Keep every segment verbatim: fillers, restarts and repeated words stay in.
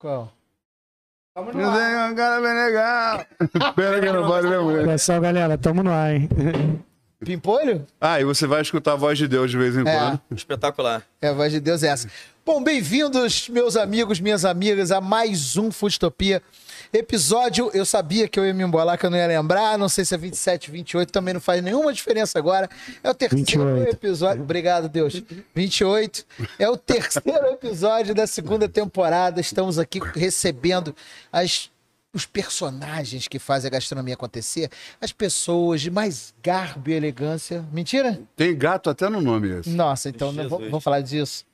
Qual? Tamo no ar. Eu tenho um cara bem legal. Pera que eu não pode ver muito. Pessoal, galera, tamo no ar, hein? Pimpolho? Ah, e você vai escutar a voz de Deus de vez em É. quando. Espetacular. É, a voz de Deus é essa. Bom, bem-vindos, meus amigos, minhas amigas, a mais um Foodtopia. Episódio, eu sabia que eu ia me embolar, que eu não ia lembrar. Não sei se é vinte e sete, vinte e oito, também não faz nenhuma diferença agora. É o terceiro vinte e oito. episódio. Obrigado, Deus. vinte e oito. É o terceiro episódio da segunda temporada. Estamos aqui recebendo as. Os personagens que fazem a gastronomia acontecer, as pessoas de mais garbo e elegância. Mentira? Tem gato até no nome esse. Nossa, então não vamos, vamos falar disso.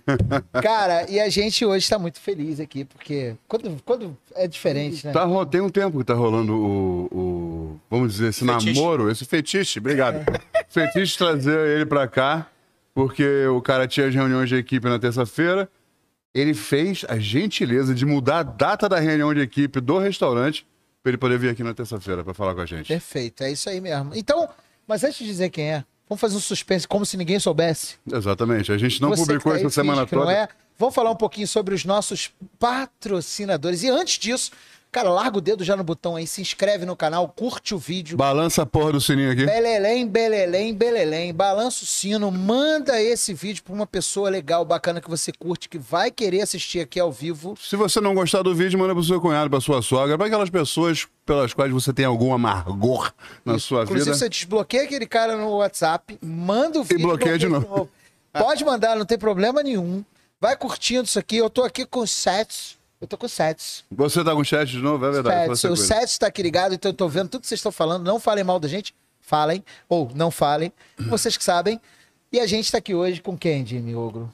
Cara, e a gente hoje está muito feliz aqui, porque quando, quando é diferente, né? Tá, ro- tem um tempo que tá rolando o, o- vamos dizer, esse Fetiche. namoro, esse fetiche, obrigado. Fetiche trazer ele pra cá, porque o cara tinha as reuniões de equipe na terça-feira. Ele fez a gentileza de mudar a data da reunião de equipe do restaurante pra ele poder vir aqui na terça-feira pra falar com a gente. Perfeito, é isso aí mesmo. Então, mas antes de dizer quem é, vamos fazer um suspense como se ninguém soubesse. Exatamente. A gente não Você publicou que tá aí, essa semana finge que não toda. é. Vamos falar um pouquinho sobre os nossos patrocinadores. E antes disso, cara, larga o dedo já no botão aí, se inscreve no canal, curte o vídeo. Balança a porra do sininho aqui. Belelém, belelém, belelém, balança o sino, manda esse vídeo pra uma pessoa legal, bacana que você curte, que vai querer assistir aqui ao vivo. Se você não gostar do vídeo, manda pro seu cunhado, pra sua sogra, pra aquelas pessoas pelas quais você tem algum amargor na sua Inclusive, vida. você desbloqueia aquele cara no WhatsApp, manda o vídeo. bloqueia de novo. Pode mandar, não tem problema nenhum. Vai curtindo isso aqui. Eu tô aqui com sets. Eu tô com sets. Você tá com chat de novo? É verdade. Sets. fala essa O coisa. sets tá aqui ligado, então eu tô vendo tudo que vocês estão falando. Não falem mal da gente. Falem. Ou não falem. Vocês que sabem. E a gente tá aqui hoje com quem, Jimmy Ogro?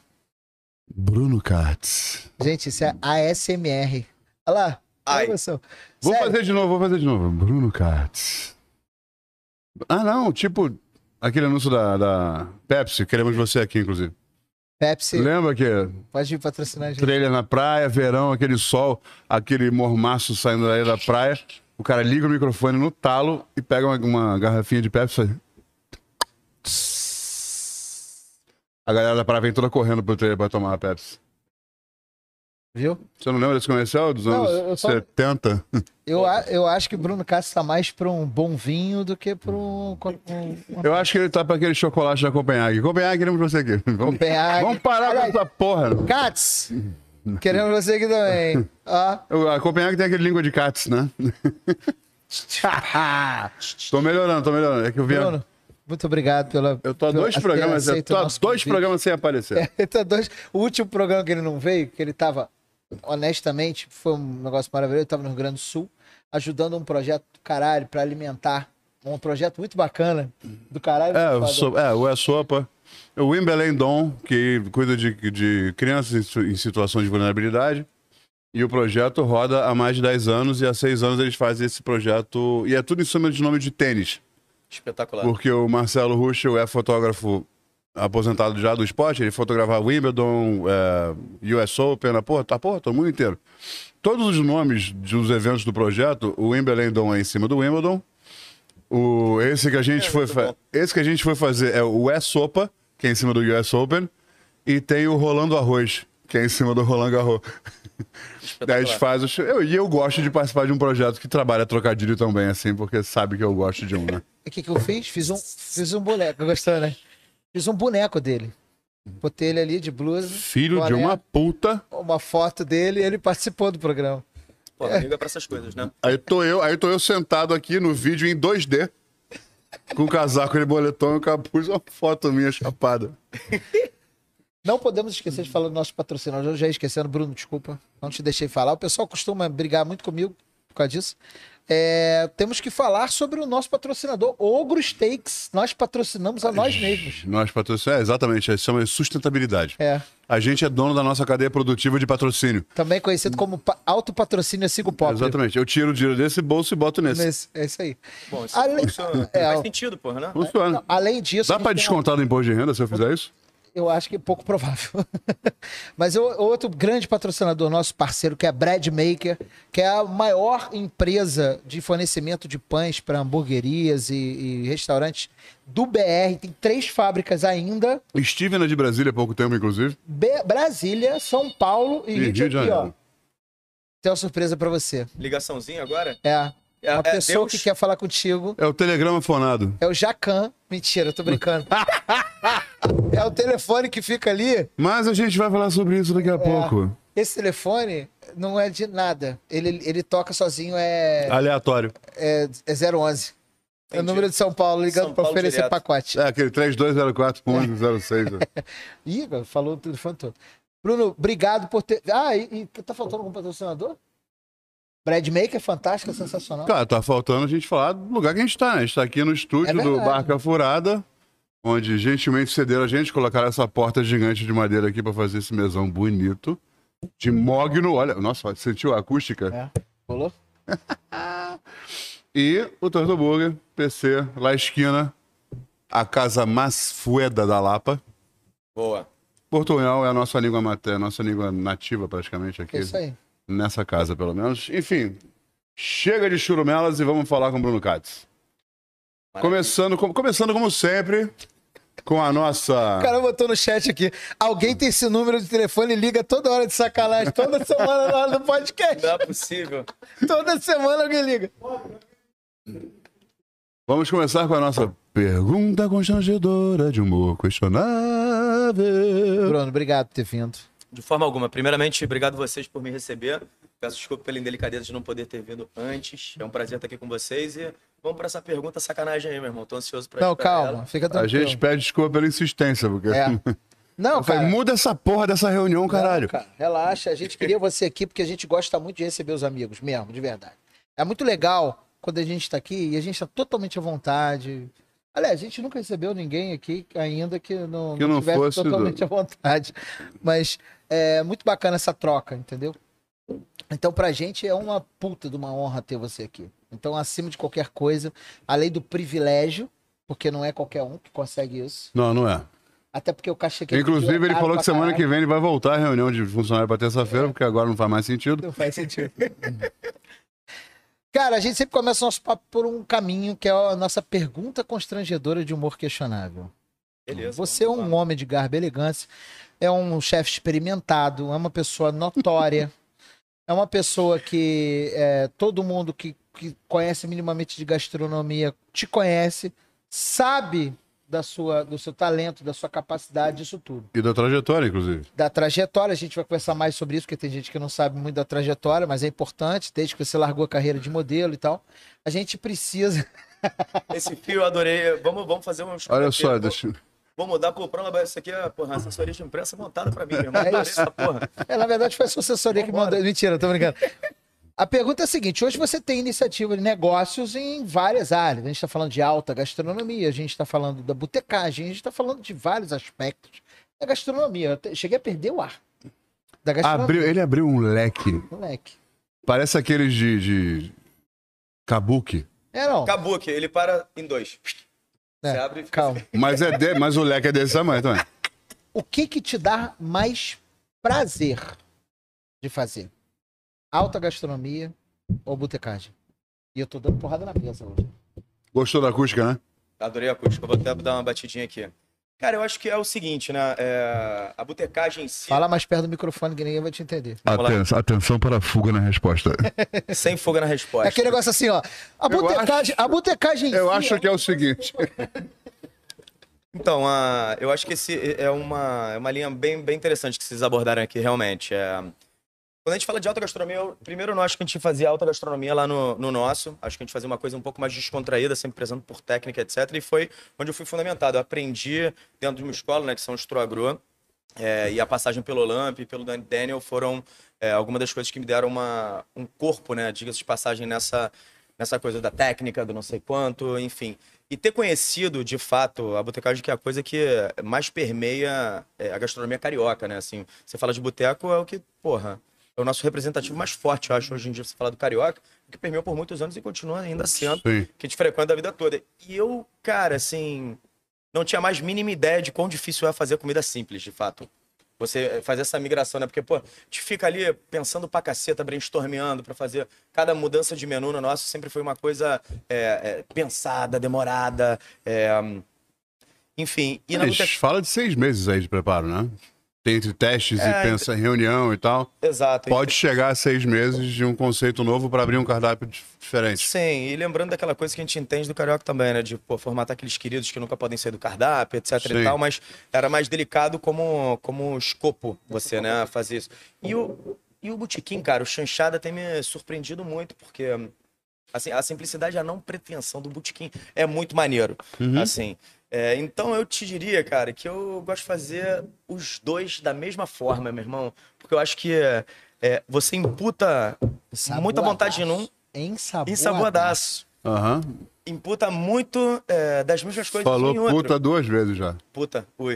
Bruno Katz. Gente, isso é A S M R. Olha lá. Ai. Olha você. Vou Sério. fazer de novo, vou fazer de novo. Bruno Katz. Ah, não, tipo aquele anúncio da, da Pepsi, queremos você aqui, inclusive. Pepsi, Lembra que pode vir patrocinar a gente. trailer na praia, verão, aquele sol, aquele mormaço saindo aí da praia, o cara liga o microfone no talo e pega uma, uma garrafinha de Pepsi e faz... A galera da praia vem toda correndo pro trailer pra tomar a Pepsi. Viu? Você não lembra desse comercial dos Não, anos eu- eu só- setenta? Eu, a- eu acho que o Bruno Castro tá mais pra um bom vinho do que pra um... um- Eu acho que ele tá pra aquele chocolate da Copenhague. Copenhague, queremos você aqui. Vamos, Copenhague. vamos parar com Aliás, essa porra. Katz! Queremos você aqui também. Ó. A Copenhague tem aquele língua de Katz, né? Tô melhorando, tô melhorando. É que eu vi. a- Bruno, muito obrigado pela... Eu tô há pela- dois ter programas, eu aceito tô o há nosso dois convite. programas sem aparecer. É, tá dois... O último programa que ele não veio, que ele tava, honestamente, foi um negócio maravilhoso, ele tava no Rio Grande do Sul, ajudando um projeto do caralho pra alimentar. Um projeto muito bacana do caralho. É, muito o foda. so, é, o É Sopa. O Wimbelém Dom, que cuida de, de crianças em su- em situação de vulnerabilidade. E o projeto roda há mais de dez anos e há seis anos eles fazem esse projeto. E é tudo em cima de nome de tênis. Espetacular. Porque o Marcelo Ruschel é fotógrafo aposentado já do esporte, ele fotografava Wimbledon, é, U S Open, a porra, tá porra, todo mundo inteiro. Todos os nomes dos eventos do projeto, o Wimbledon é em cima do Wimbledon. O, esse, que a gente É, foi muito fa- bom. esse que a gente foi fazer é o U S Sopa, que é em cima do U S Open, e tem o Rolando Arroz, que é em cima do Roland Garros. Daí a gente Espetacular. faz o show. Eu, e eu gosto de participar de um projeto que trabalha trocadilho também, assim, porque sabe que eu gosto de um, né? O que que eu fiz? Fiz um, fiz um boneco, gostou, né? Fiz um boneco dele. Botei ele ali de blusa. Filho de boné, uma puta. Uma foto dele e ele participou do programa. Pô, amigo é pra essas coisas, né? Aí tô eu, aí tô eu sentado aqui no vídeo em dois D, com o casaco de boletom e o capuz, uma foto minha chapada. Não podemos esquecer de falar do nosso patrocinador. Eu já ia esquecendo, Bruno, desculpa. Não te deixei falar. O pessoal costuma brigar muito comigo por causa disso. É, temos que falar sobre o nosso patrocinador, Ogro Steaks. Nós patrocinamos a nós mesmos. Nós patrocinamos, é, exatamente, isso chama sustentabilidade. É. A gente é dono da nossa cadeia produtiva de patrocínio. Também conhecido como pa- autopatrocínio Sigo Pop. Exatamente, eu tiro o dinheiro desse bolso e boto nesse. Nesse- É isso aí. Bom, isso Ale- funciona. É, Faz ó. sentido, porra, né? Funciona. Além disso... a Dá gente pra tem descontar do imposto de renda se eu fizer isso? Eu acho que é pouco provável. Mas o- outro grande patrocinador, nosso parceiro, que é a Bread Maker, que é a maior empresa de fornecimento de pães para hamburguerias e, e restaurantes do B R. Tem três fábricas ainda. Estive na de Brasília há pouco tempo, inclusive. Be- Brasília, São Paulo e, E Rio de Rio de Janeiro. Janeiro. Tem uma surpresa pra você. Ligaçãozinha agora? É. É, Uma é pessoa Deus? que quer falar contigo. É o telegrama fonado. É o Jacan. Mentira, eu tô brincando. É o telefone que fica ali. Mas a gente vai falar sobre isso daqui a pouco. Esse telefone não é de nada. Ele, ele toca sozinho, é, Aleatório. é, é zero onze. É o Entendi. número de São Paulo ligando São pra Paulo oferecer direto. pacote. É aquele três dois zero quatro um zero seis. Ih, cara, falou o telefone todo. Bruno, obrigado por ter. Ah, e, e tá faltando algum patrocinador? Brad Maker, fantástica, sensacional. Cara, tá faltando a gente falar do lugar que a gente tá, né? A gente tá aqui no estúdio É do verdade. Barca Furada, onde gentilmente cederam a gente, colocaram essa porta gigante de madeira aqui pra fazer esse mesão bonito. De mogno, olha, nossa, sentiu a acústica? É. Rolou? E o Torto Burger, P C, lá esquina, a casa mais fueda da Lapa. Boa. Portunhol é a nossa língua materna, a nossa língua nativa praticamente aqui. É isso aí. Nessa casa, pelo menos. Enfim, chega de churumelas e vamos falar com o Bruno Katz. Começando, com- começando como sempre, com a nossa... O cara botou no chat aqui. Alguém tem esse número de telefone e liga toda hora de sacanagem, toda semana na hora do podcast. Não é possível. Toda semana alguém liga. Vamos começar com a nossa pergunta constrangedora de humor questionável. Bruno, obrigado por ter vindo. De forma alguma. Primeiramente, obrigado vocês por me receber. Peço desculpa pela indelicadeza de não poder ter vindo antes. É um prazer estar aqui com vocês. E vamos para essa pergunta sacanagem aí, meu irmão. Tô ansioso para Não, calma, fica A tranquilo. gente pede desculpa pela insistência, porque... É. Não, Eu falei, cara. muda essa porra dessa reunião, caralho. Não, cara, relaxa, a gente queria você aqui porque a gente gosta muito de receber os amigos, mesmo, de verdade. É muito legal quando a gente tá aqui e a gente tá totalmente à vontade. Aliás, a gente nunca recebeu ninguém aqui ainda que não, Que não tivesse fosse totalmente do- à vontade. Mas é muito bacana essa troca, entendeu? Então, pra gente é uma puta de uma honra ter você aqui. Então, acima de qualquer coisa, além do privilégio, porque não é qualquer um que consegue isso. Não, não é. Até porque o caixa aqui. Inclusive, ele falou que semana que vem ele vai voltar a reunião de funcionário pra terça-feira, porque agora não faz mais sentido. Não faz sentido. Cara, a gente sempre começa o nosso papo por um caminho que é a nossa pergunta constrangedora de humor questionável. Beleza. Você é vamos um lá. homem de garbo e elegância, é um chefe experimentado, é uma pessoa notória, é uma pessoa que é, todo mundo que, que conhece minimamente de gastronomia te conhece, sabe da sua, do seu talento, da sua capacidade, disso tudo. E da trajetória, inclusive. Da trajetória, a gente vai conversar mais sobre isso, porque tem gente que não sabe muito da trajetória, mas é importante, desde que você largou a carreira de modelo e tal. A gente precisa. Esse fio eu adorei. Vamos, vamos fazer um... Olha só, deixa... Vou mudar pro Prova. Isso aqui é, porra, assessoria de imprensa montada pra mim, meu irmão. É Adorei isso. essa porra. É, na verdade, foi a sua assessoria que Vambora. mandou. Mentira, tô brincando. A pergunta é a seguinte: hoje você tem iniciativa de negócios em várias áreas. A gente está falando de alta gastronomia, a gente está falando da botecagem, a gente está falando de vários aspectos da gastronomia. Eu até- cheguei a perder o ar. Da gastronomia. Abriu, ele abriu um leque. Moleque. Parece aqueles de, de... Kabuki. É, não. Kabuki, ele para em dois. É, Você abre e fica calma. Mas, é de... Mas o leque é desse tamanho também. O que que te dá mais prazer de fazer? Alta gastronomia ou botecagem? E eu tô dando porrada na mesa hoje. Gostou da acústica, né? Adorei a acústica, eu vou até dar uma batidinha aqui. Cara, eu acho que é o seguinte, né? É, a botecagem em si, Fala mais perto do microfone que ninguém vai te entender. Vamos lá. Aten- Atenção para a fuga na resposta. sem fuga na É resposta. aquele negócio assim, ó. A Eu botecagem, a botecagem em Eu si, acho que é o seguinte. Então, a, eu acho que esse é uma, é uma linha bem, bem interessante que vocês abordaram aqui, realmente. É, quando a gente fala de alta gastronomia, eu, primeiro eu não acho que a gente fazia alta gastronomia lá no, no nosso. Acho que a gente fazia uma coisa um pouco mais descontraída, sempre prezando por técnica, etcétera. E foi onde eu fui fundamentado. Eu aprendi dentro de uma escola, né, que são os Troagro, é, e a passagem pelo Olamp e pelo Dan- Daniel foram é, algumas das coisas que me deram uma, um corpo, né, diga-se de passagem, nessa, nessa coisa da técnica, do não sei quanto, enfim. E ter conhecido, de fato, a botecagem, que é a coisa que mais permeia é, a gastronomia carioca, né? Assim, você fala de boteco, é o que, porra, é o nosso representativo mais forte, eu acho, hoje em dia, você fala do carioca, que permeou por muitos anos e continua ainda sendo, Sim. que a gente frequenta a vida toda. E eu, cara, assim, não tinha mais mínima ideia de quão difícil é fazer comida simples, de fato. Você fazer essa migração, né? Porque, pô, a gente fica ali pensando pra caceta, brainstormando pra fazer cada mudança de menu no nosso, sempre foi uma coisa é, é, pensada, demorada, é, enfim. E na Mas boteca- fala de seis meses aí de preparo, né? tem entre testes É, e pensa em reunião e tal, Exato. pode chegar a seis meses de um conceito novo para abrir um cardápio dif- diferente. Sim, e lembrando daquela coisa que a gente entende do carioca também, né? De pô, formatar aqueles queridos que nunca podem sair do cardápio, etc Sim. e tal, mas era mais delicado como, como escopo você, né, fazer isso. E o, e o botequim, cara, o chanchada tem me surpreendido muito, porque assim, a simplicidade e a não pretensão do botequim é muito maneiro, assim. É, então eu te diria, cara, que eu gosto de fazer os dois da mesma forma, meu irmão, porque eu acho que é, você imputa muita vontade num Ensaboadaço. ensaboadaço. Aham. Imputa muito é, das mesmas coisas Falou em outro. puta duas vezes já. Puta, ui.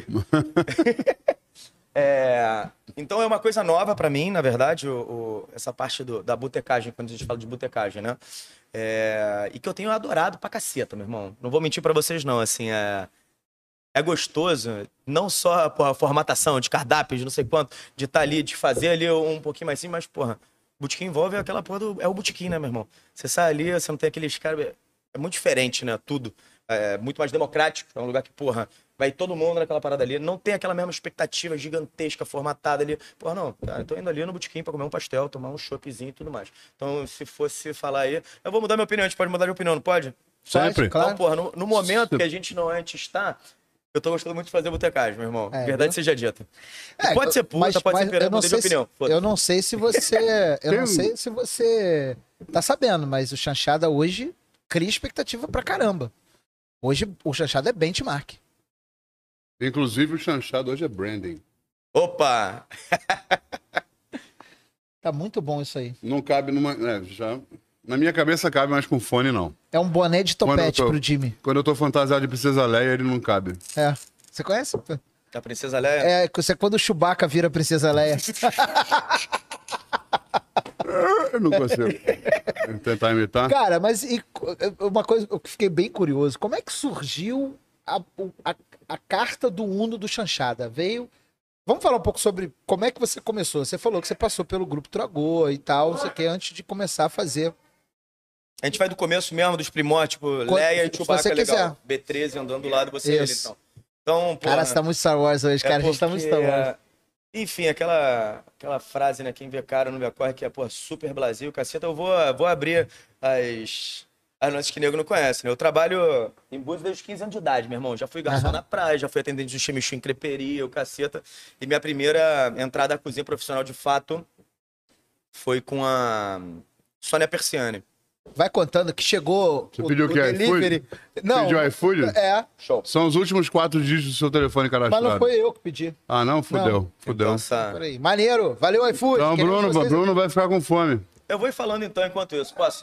É, então é uma coisa nova pra mim, na verdade, o, o- essa parte do- da botecagem, quando a gente fala de botecagem, né? É, e que eu tenho adorado pra caceta, meu irmão. Não vou mentir pra vocês, não. Assim, é, é gostoso, não só porra, a formatação de cardápios, não sei quanto, de estar ali, de fazer ali um pouquinho mais assim, mas, porra, botequim envolve aquela porra do. É o botequim, né, meu irmão? Você sai ali, você não tem aqueles caras. É muito diferente, né? Tudo. É muito mais democrático. É um lugar que, porra, vai todo mundo naquela parada ali. Não tem aquela mesma expectativa gigantesca, formatada ali. Porra, não, cara, eu tô indo ali no botequim pra comer um pastel, tomar um choppzinho e tudo mais. Então, se fosse falar aí. Eu vou mudar minha opinião, a gente pode mudar de opinião, não pode? Sempre. Claro. Então, porra, no, no momento Se- que a gente não antes está, eu tô gostando muito de fazer botecagem, meu irmão. É, Verdade viu? seja dita. É, pode ser puta, mas- pode mas ser pirata, eu não mudei de sei se- opinião. Foda-se. Eu não sei se você. Eu Tem não um- sei se você tá sabendo, mas o chanchada hoje cria expectativa pra caramba. Hoje o chanchada é benchmark. Inclusive o chanchado hoje é branding. Opa! Tá muito bom isso aí. Não cabe numa... É, já... Na minha cabeça cabe, mas com fone não. É um boné de Quando eu topete tô- pro Jimmy. Quando eu tô fantasiado de Princesa Leia, ele não cabe. É. Você conhece? A Princesa Leia. É, isso é quando o Chewbacca vira Princesa Leia. Eu não consigo. Vou tentar imitar. Cara, mas e, uma coisa que eu fiquei bem curioso. Como é que surgiu a, o- a, a carta do Uno do Chanchada? Veio... Vamos falar um pouco sobre como é que você começou. Você falou que você passou pelo Grupo Tragô e tal, não sei o que, antes de começar a fazer. A gente vai do começo mesmo, dos primórdios, tipo, Quando- Leia se e Chewbacca, você legal. quiser. B treze andando do lado, você e ele, Isso. então. Então, porra, Cara, você tá muito Star Wars hoje, cara. é A gente tá muito porque, Star Wars. Enfim, aquela, aquela frase, né? Quem vê cara não vê corre, que é, pô, super Brasil, caceta. Eu vou, vou abrir as, as nossas que nego não conhece, né? Eu trabalho em Búzios desde os quinze anos de idade, meu irmão. Já fui garçom Aham. na praia, já fui atendente de chimichu em creperia, o caceta. E minha primeira entrada à cozinha profissional, de fato, foi com a Sônia Persiani. Vai contando que chegou Você pediu o quê? iFood? Não, Pediu iFood? é, Show. São os últimos quatro dígitos do seu telefone mas cadastrado. não foi eu que pedi. Ah, não? Fudeu. Não. Fudeu. Então, essa... Peraí. Maneiro, valeu iFood. Então, Queremos Bruno, vocês Bruno vai ficar com fome. Eu vou ir falando então enquanto isso, posso?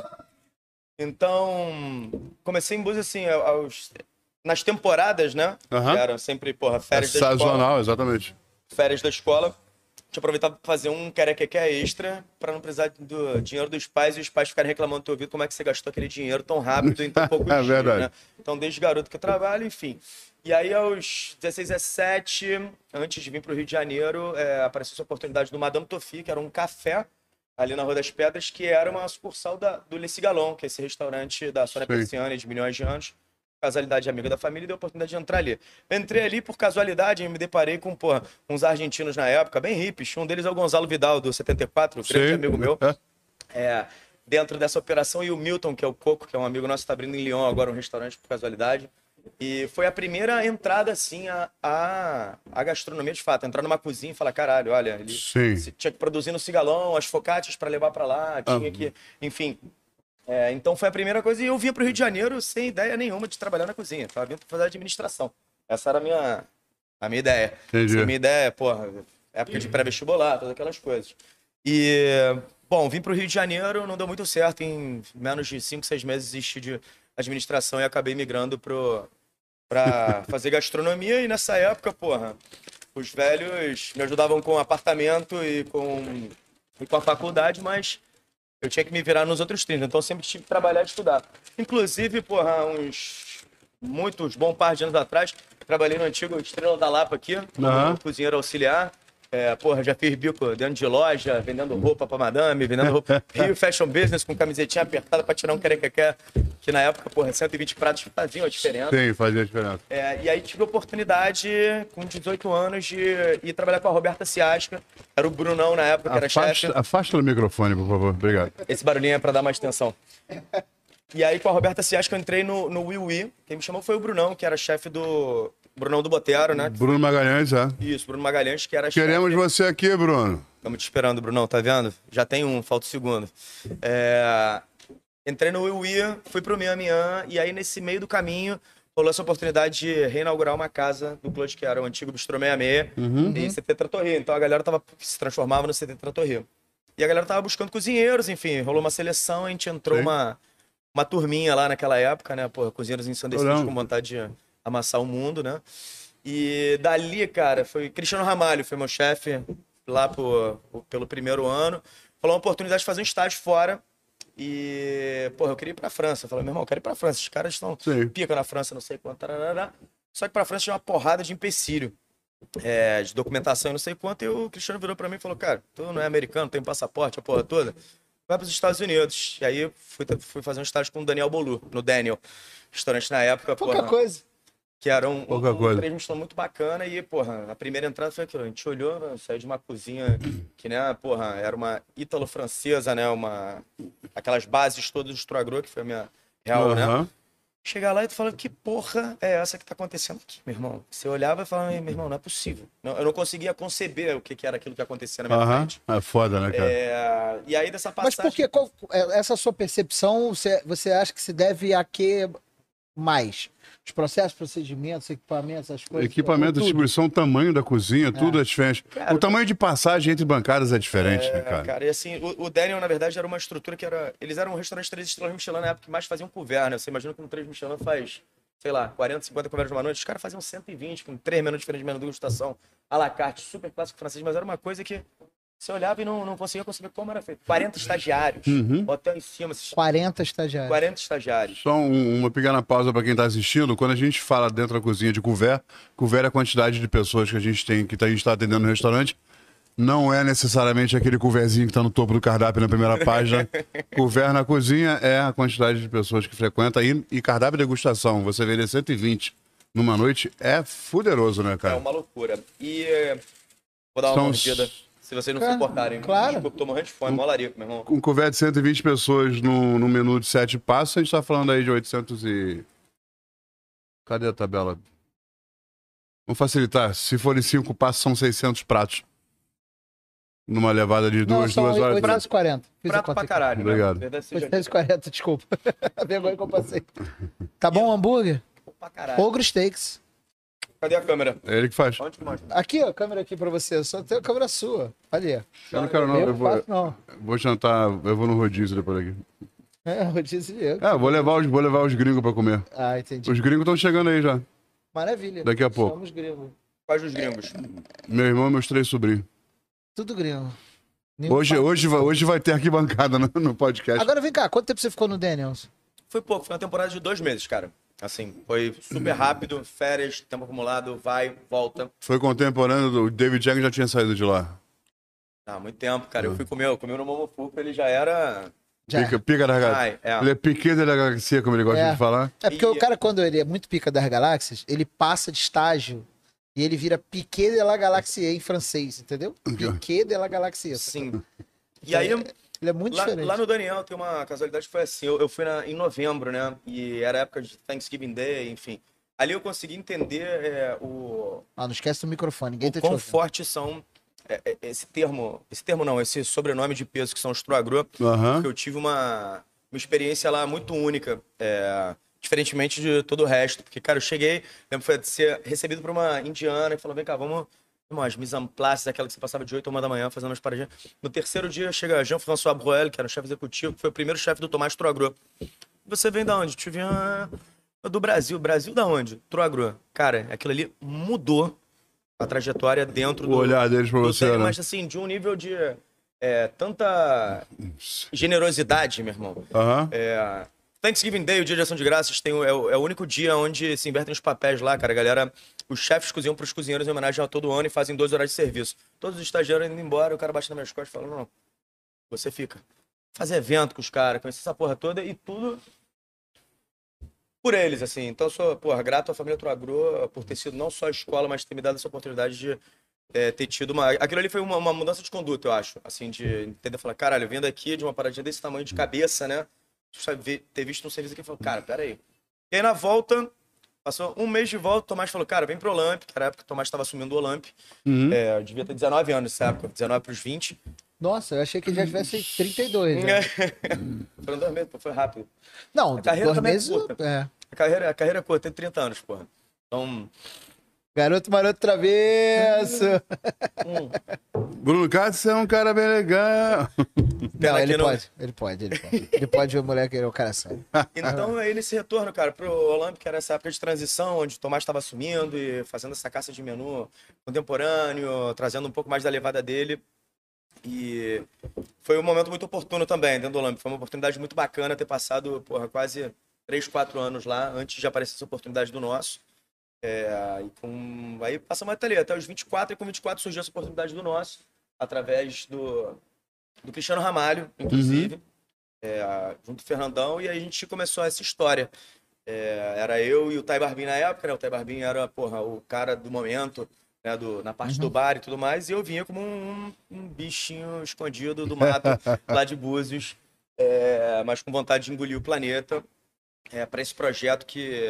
Então, comecei em Búzios assim, aos... nas temporadas, né? Aham. Que eram sempre, porra, É férias da escola. sazonal, exatamente. Férias da escola. Tinha aproveitado pra fazer um querequeque extra pra não precisar do dinheiro dos pais e os pais ficarem reclamando do teu ouvido como é que você gastou aquele dinheiro tão rápido em tão pouco É dias, verdade. né? Então, desde garoto que eu trabalho, enfim. E aí, aos dezesseis, dezessete, antes de vir pro Rio de Janeiro, é, apareceu essa oportunidade do Madame Tofi, que era um café ali na Rua das Pedras, que era uma sucursal da, do Le Cigalon, que é esse restaurante da Sônia Sim. Persiani, de milhões de anos. Casualidade, amiga da família, e deu a oportunidade de entrar ali. Eu entrei ali por casualidade e me deparei com, porra, uns argentinos na época, bem hippies. Um deles é o Gonzalo Vidal, do setenta e quatro, um grande Sim. amigo meu. É. É, dentro dessa operação, e o Milton, que é o Coco, que é um amigo nosso, está abrindo em Lyon agora um restaurante por casualidade. E foi a primeira entrada, assim, a, a, a gastronomia de fato. Entrar numa cozinha e falar, caralho, olha, ele Sim. se- tinha que produzir no cigalão, as focaccias para levar para lá, tinha Ah. que, enfim. É, então foi a primeira coisa, e eu vinha pro Rio de Janeiro sem ideia nenhuma de trabalhar na cozinha. Tava vindo pra fazer administração. Essa era a minha, a minha ideia. Entendi. Assim, a minha ideia, porra, época de pré-vestibular, todas aquelas coisas. E, bom, vim pro Rio de Janeiro, não deu muito certo. Em menos de cinco, seis meses desisti de administração e acabei migrando pro, pra fazer gastronomia. E nessa época, porra, os velhos me ajudavam com apartamento e com, e com a faculdade, mas eu tinha que me virar nos outros trinta. Então eu sempre tive que trabalhar e estudar. Inclusive, porra, uns muitos bons par de anos atrás, trabalhei no antigo Estrela da Lapa aqui, como Aham. cozinheiro auxiliar. É, porra, já fiz bico dentro de loja, vendendo roupa pra madame, vendendo roupa. Rio Fashion Business com camisetinha apertada pra tirar um querequequé, que na época, porra, cento e vinte pratos faziam a diferença. Sim, fazia a diferença. É, e aí tive a oportunidade, com dezoito anos, de ir trabalhar com a Roberta Ciasca. Era o Brunão na época, que era chefe. Afasta, afasta o microfone, por favor. Obrigado. Esse barulhinho é pra dar mais atenção. E aí, com a Roberta Ciasca, eu entrei no, no Will We. Quem me chamou foi o Brunão, que era chefe do... Brunão do Botero, né? Bruno Magalhães, é. Isso, Bruno Magalhães, que era Queremos chefe... você aqui, Bruno. Estamos te esperando, Brunão, tá vendo? Já tem um, falta o segundo. É... Entrei no Will We, fui pro Miami An, e aí nesse meio do caminho rolou essa oportunidade de reinaugurar uma casa do Clutch, que era o antigo Bistrô sessenta e seis, Uhum. e C T Trator Rio. Então a galera tava, se transformava no C T Trator Rio. E a galera tava buscando cozinheiros, enfim, rolou uma seleção, a gente entrou Sim. uma, uma turminha lá naquela época, né? Pô, cozinheiros ensandecidos Olhando. com vontade de amassar o mundo, né? E dali, cara, foi Cristiano Ramalho, foi meu chefe lá por, por- pelo primeiro ano. Falou uma oportunidade de fazer um estágio fora. E, porra, eu queria ir pra França. Eu falei, meu irmão, eu quero ir pra França. Os caras estão Sim. pica na França, não sei quanto. Tararara. Só que pra França tinha uma porrada de empecilho. É, de documentação e não sei quanto. E o Cristiano virou pra mim e falou, cara, tu não é americano, tem passaporte, a porra toda. Vai pros Estados Unidos. E aí fui, fui fazer um estágio com o Daniel Bolu, no Daniel. Restaurante na época, Pouca porra, coisa. que era um, Pouca um, um coisa. três Michelin muito bacana. E, porra, a primeira entrada foi aquilo. A gente olhou, né, saiu de uma cozinha que, né, porra, era uma ítalo-francesa, né? Uma... Aquelas bases todas do Strogro, que foi a minha real, né? Aham. Chegar lá e tu fala, que porra é essa que tá acontecendo aqui, meu irmão? Você olhava e falava, meu irmão, não é possível. Não, eu não conseguia conceber o que, que era aquilo que acontecia na minha Aham. frente. É foda, né, cara? É, e aí dessa Mas passagem... por que? Qual- é, essa sua percepção, você, você acha que se deve a que mais? Os processos, procedimentos, equipamentos, as coisas? Equipamento, tudo? distribuição, tamanho da cozinha, tudo é diferente. Cara, o tamanho de passagem entre bancadas é diferente, né, É, cara? cara, e assim, o, o Daniel, na verdade, era uma estrutura que era... Eles eram um restaurante três estrelas Michelin na época que mais faziam couvert, né? Você imagina que um três Michelin faz, sei lá, quarenta, cinquenta couverts numa noite. Os caras faziam cento e vinte, com três menus diferentes de menu de degustação, à la carte, super clássico francês, mas era uma coisa que você olhava e não, não conseguia conceber como era feito. quarenta estagiários, Uhum. hotel em cima, esses quarenta estagiários. quarenta estagiários. Só um- uma pequena pausa para quem está assistindo. Quando a gente fala dentro da cozinha de couvert, couvert é a quantidade de pessoas que a gente tem, que a gente está atendendo no restaurante. Não é necessariamente aquele couvertzinho que está no topo do cardápio na primeira página. Couvert na cozinha é a quantidade de pessoas que frequenta. E, e cardápio de degustação, você vender cento e vinte numa noite é fuderoso, né, É cara? uma loucura. E eh, vou dar uma São mordida, se vocês não Cara, se importarem. claro. Desculpa, tô morrendo de fome, mó larico, meu irmão. Com couvert de cento e vinte pessoas no, no menu de sete passos, a gente está falando aí de oitocentos e... Cadê a tabela? Vamos facilitar. Se forem cinco passos, são seiscentos pratos. Numa levada de Não, duas, são duas horas. oitocentos e quarenta. Fiz a Prato conta pra aqui. caralho. né? Obrigado. Verdade seja oitocentos e quarenta, desculpa. A vergonha que eu passei. Tá bom o hambúrguer? dita, pra caralho. Ogro Steaks. Cadê a câmera? É ele que faz. Onde que mostra? Aqui, ó, câmera aqui pra você. Eu só tenho a câmera sua. Ali. Eu não quero não, Eu eu não vou, faço, não. vou jantar, eu vou no rodízio depois aqui. É, rodízio de eu. É, vou levar os, vou levar os gringos pra comer. Ah, entendi. Os gringos estão chegando aí já. Maravilha. Daqui a pouco. Somos gringos. Quais os gringos? Meu irmão e meus três sobrinhos. Tudo gringo. Nenhum Hoje, papo. hoje, vai, hoje vai ter arquibancada no, no podcast. Agora vem cá, quanto tempo você ficou no Daniels? Foi pouco, foi uma temporada de dois meses, cara. Assim, foi super rápido, férias, tempo acumulado, vai, volta. Foi contemporâneo do David Chang, já tinha saído de lá. Ah, muito tempo, cara. Eu fui comer, eu comi no Momofuku, ele já era... Já. Pica, pica da galáxia. Ai, é. Ele é piquet da galáxia, como ele gosta É. de falar. É porque E- o cara, quando ele é muito pica das galáxias, ele passa de estágio e ele vira Piquet de la Galaxie em francês, entendeu? Piquet de la Galaxie. Sim. E aí, Ele é muito lá, diferente. lá no Daniel tem uma casualidade que foi assim, eu, eu fui na- em novembro, né? E era época de Thanksgiving Day, enfim. Ali eu consegui entender é, o, Ah, não esquece do microfone, ninguém o tá te quão ouvindo. fortes são é, é, esse termo, esse termo não, esse sobrenome de peso que são os Troagro, Aham. porque eu tive uma, uma experiência lá muito única, é, diferentemente de todo o resto, porque, cara, eu cheguei, lembro foi de ser recebido por uma indiana que falou, vem cá, vamos, vamos as mise en place, aquela que você passava de oito a uma da manhã fazendo umas paradinhas. No terceiro dia chega Jean-François Bruel, que era o chefe executivo, que foi o primeiro chefe do Tomás Troagro. Você vem da onde? Tive do Brasil. Brasil da onde? Troagro. Cara, aquilo ali mudou a trajetória dentro O do... olhar deles pra do você, treino, né? mas assim, de um nível de é, tanta generosidade, meu irmão. Aham. É, Thanksgiving Day, o dia de ação de graças, tem o, é, o, é o único dia onde se invertem os papéis lá, cara. A galera, os chefes cozinham pros cozinheiros em homenagem a todo ano e fazem doze horas de serviço. Todos os estagiários indo embora, o cara bate nas minhas costas e fala, não, você fica. Fazer evento com os caras, conhecer essa porra toda e tudo por eles, assim. Então eu sou, porra, grato à família Troagro por ter sido não só a escola, mas ter me dado essa oportunidade de é, ter tido uma... Aquilo ali foi uma, uma mudança de conduta, eu acho. Assim, de entender, falar, caralho, vindo aqui de uma paradinha desse tamanho de cabeça, né? Ter visto um serviço aqui e falou, cara, peraí. E aí na volta, passou um mês de volta, o Tomás falou, cara, vem pro Olamp, que era a época que o Tomás estava assumindo o Olamp. Uhum. É, eu devia ter dezenove anos nessa época, dezenove pros vinte. Nossa, eu achei que já tivesse trinta e dois. Né? Foram dois meses, pô, foi rápido. Não, A carreira dois também é meses. curta. É. A carreira, a carreira é curta, tem trinta anos, porra. Então, Garoto maroto travesso. hum, Bruno Castro é um cara bem legal. Não, pena ele que não- pode, ele pode, ele pode. Ele pode ver o moleque, ele é o cara sério. Então, aí nesse retorno, cara, pro Olamp, que era essa época de transição, onde o Tomás estava assumindo e fazendo essa caça de menu contemporâneo, trazendo um pouco mais da levada dele. E foi um momento muito oportuno também dentro do Olamp. Foi uma oportunidade muito bacana ter passado, porra, quase três, quatro anos lá, antes de aparecer essa oportunidade do nosso. É, e com... Aí passamos até ali, até os vinte e quatro, e com vinte e quatro surgiu essa oportunidade do nosso, através do, do Cristiano Ramalho, inclusive, é, junto com o Fernandão, e aí a gente começou essa história. É, era eu e o Tai Barbin na época, né? O Tai Barbin era, porra, o cara do momento, né? Do, na parte do bar e tudo mais, e eu vinha como um, um bichinho escondido do mato, lá de Búzios, é, mas com vontade de engolir o planeta, é, para esse projeto que...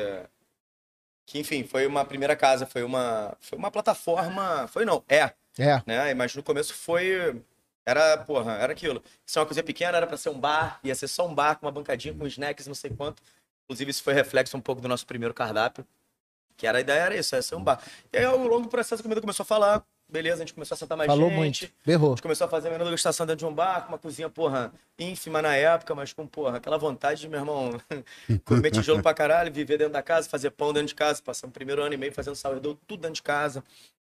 Que, enfim, foi uma primeira casa, foi uma, foi uma plataforma... Foi não, é, É. né? Mas no começo foi... Era, porra, era aquilo. Isso é uma coisa pequena, era pra ser um bar, ia ser só um bar com uma bancadinha, com snacks, não sei quanto. Inclusive, isso foi reflexo um pouco do nosso primeiro cardápio, que era a ideia, era isso, ia ser um bar. E aí, ao longo do processo, a comida começou a falar, beleza, a gente começou a sentar mais Falou gente. muito. Berrou. A gente começou a fazer menu de degustação dentro de um bar, com uma cozinha, porra, ínfima na época, mas com, porra, aquela vontade de, meu irmão, comer tijolo pra caralho, viver dentro da casa, fazer pão dentro de casa, passando o primeiro ano e meio fazendo sourdough, tudo dentro de casa.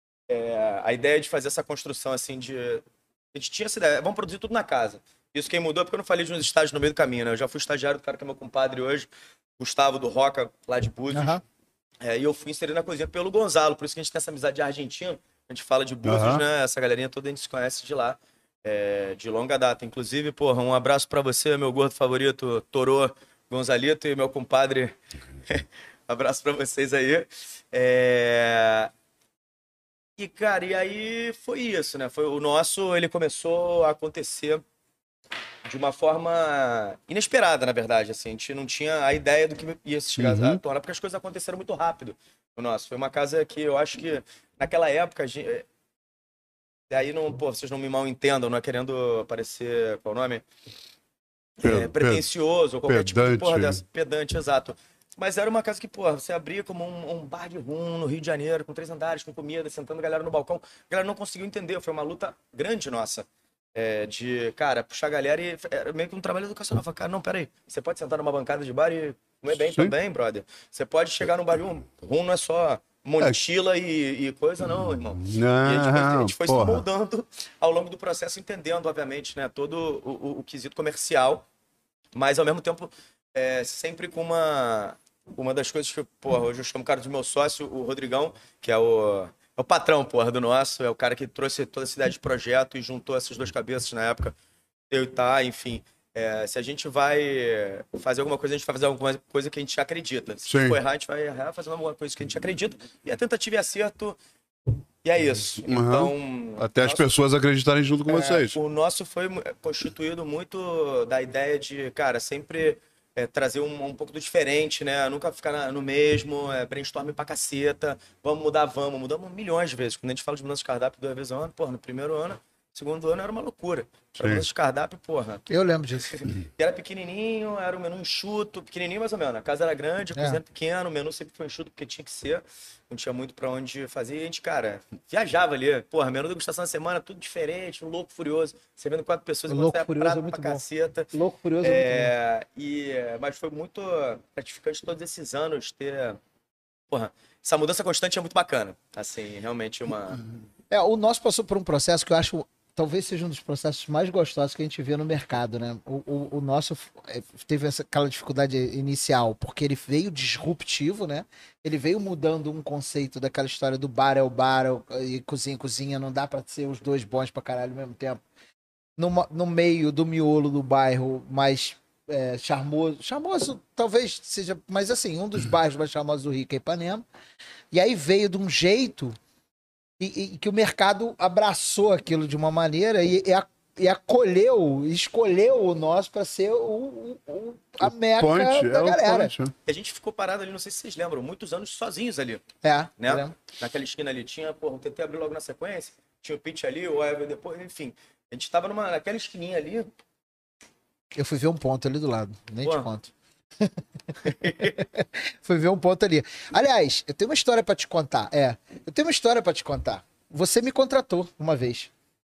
É, a ideia de fazer essa construção, assim, de... A gente tinha essa ideia, vamos produzir tudo na casa. Isso quem mudou é porque eu não falei de uns estágios no meio do caminho, né? Eu já fui estagiário do cara que é meu compadre hoje, Gustavo do Roca, lá de Búzios. Aham. É, e eu fui inserido na cozinha pelo Gonzalo, por isso que a gente tem essa amizade de argentino. A gente fala de Búzios, Aham. né? Essa galerinha toda a gente se conhece de lá, é, de longa data. Inclusive, porra, um abraço pra você, meu gordo favorito, Torô Gonzalito, e meu compadre. Abraço pra vocês aí. É... E, cara, e aí foi isso, né? Foi, o nosso, ele começou a acontecer de uma forma inesperada, na verdade, assim. A gente não tinha a ideia do que ia se chegar Uhum. a tornar, porque as coisas aconteceram muito rápido. O nosso, foi uma casa que eu acho que, naquela época, a gente... E aí, não, pô, vocês não me mal entendam, não é querendo parecer, qual é o nome? Pe- É, pretencioso, ou qualquer tipo de porra pedante. dessa. Pedante, exato. Mas era uma casa que, porra, você abria como um, um bar de rum no Rio de Janeiro, com três andares, com comida, sentando a galera no balcão. A galera não conseguiu entender, foi uma luta grande nossa. É, de, cara, puxar a galera e era meio que um trabalho educacional. Falei, cara, não, peraí, você pode sentar numa bancada de bar e comer bem Sim. também, brother. Você pode chegar num bar de rum. Rum não é só mochila e, e coisa, não, irmão. E a gente foi, a gente foi se porra. moldando ao longo do processo, entendendo, obviamente, né, todo o, o, o quesito comercial, mas ao mesmo tempo, é, sempre com uma, uma das coisas que, porra, hoje eu chamo o cara de meu sócio, o Rodrigão, que é o, é o patrão, porra, do nosso, é o cara que trouxe toda essa ideia de projeto e juntou essas duas cabeças na época, eu e tá, enfim. É, se a gente vai fazer alguma coisa, a gente vai fazer alguma coisa que a gente acredita. Se Sim. for errar, a gente vai errar fazendo alguma coisa que a gente acredita. E a tentativa e acerto, e é isso. Uhum. Então, Até as nosso- pessoas acreditarem junto com é, vocês. o nosso foi mu- constituído muito da ideia de, cara, sempre é, trazer um, um pouco do diferente, né? Nunca ficar na- no mesmo, é, brainstorm pra caceta, vamos mudar, vamos. Mudamos milhões de vezes. Quando a gente fala de mudança de cardápio duas vezes ao ano, porra, no primeiro ano, segundo ano era uma loucura. Pra Sim. mudança de cardápio, porra, Eu lembro disso. e era pequenininho, era um menu enxuto, pequenininho mais ou menos. A casa era grande, a É. cozinha era pequena, o menu sempre foi enxuto porque tinha que ser. Não tinha muito pra onde fazer. E a gente, cara, viajava ali. Porra, menu de degustação da semana, tudo diferente, um louco furioso. Você vendo quatro pessoas O enquanto Louco saia Furioso é prato muito pra bom. caceta. Louco Furioso é muito bom. É, e, mas foi muito gratificante todos esses anos ter. Porra, essa mudança constante é muito bacana. Assim, realmente uma. É, o nosso passou por um processo que eu acho talvez seja um dos processos mais gostosos que a gente vê no mercado, né? O, o, o nosso é, teve essa, aquela dificuldade inicial, porque ele veio disruptivo, né? Ele veio mudando um conceito daquela história do bar é o bar e cozinha, cozinha, não dá pra ser os dois bons pra caralho ao mesmo tempo. No, no meio do miolo do bairro mais é, charmoso, charmoso talvez seja, mas assim, um dos bairros mais charmosos do Rio, que é Ipanema. E aí veio de um jeito e, e que o mercado abraçou aquilo de uma maneira e, e, a, e acolheu, escolheu o nosso para ser o, o, a meca Ponte, da é o galera. ponte, né? E a gente ficou parado ali, não sei se vocês lembram, muitos anos sozinhos ali, É, né? eu lembro. Naquela esquina ali tinha, porra, o T T abriu logo na sequência, tinha o Pitch ali, o Ever depois, enfim. A gente tava numa, naquela esquininha ali. Eu fui ver um ponto ali do lado, nem Pô. te conto. Fui ver um ponto ali. Aliás, eu tenho uma história para te contar. É, eu tenho uma história para te contar. Você me contratou uma vez,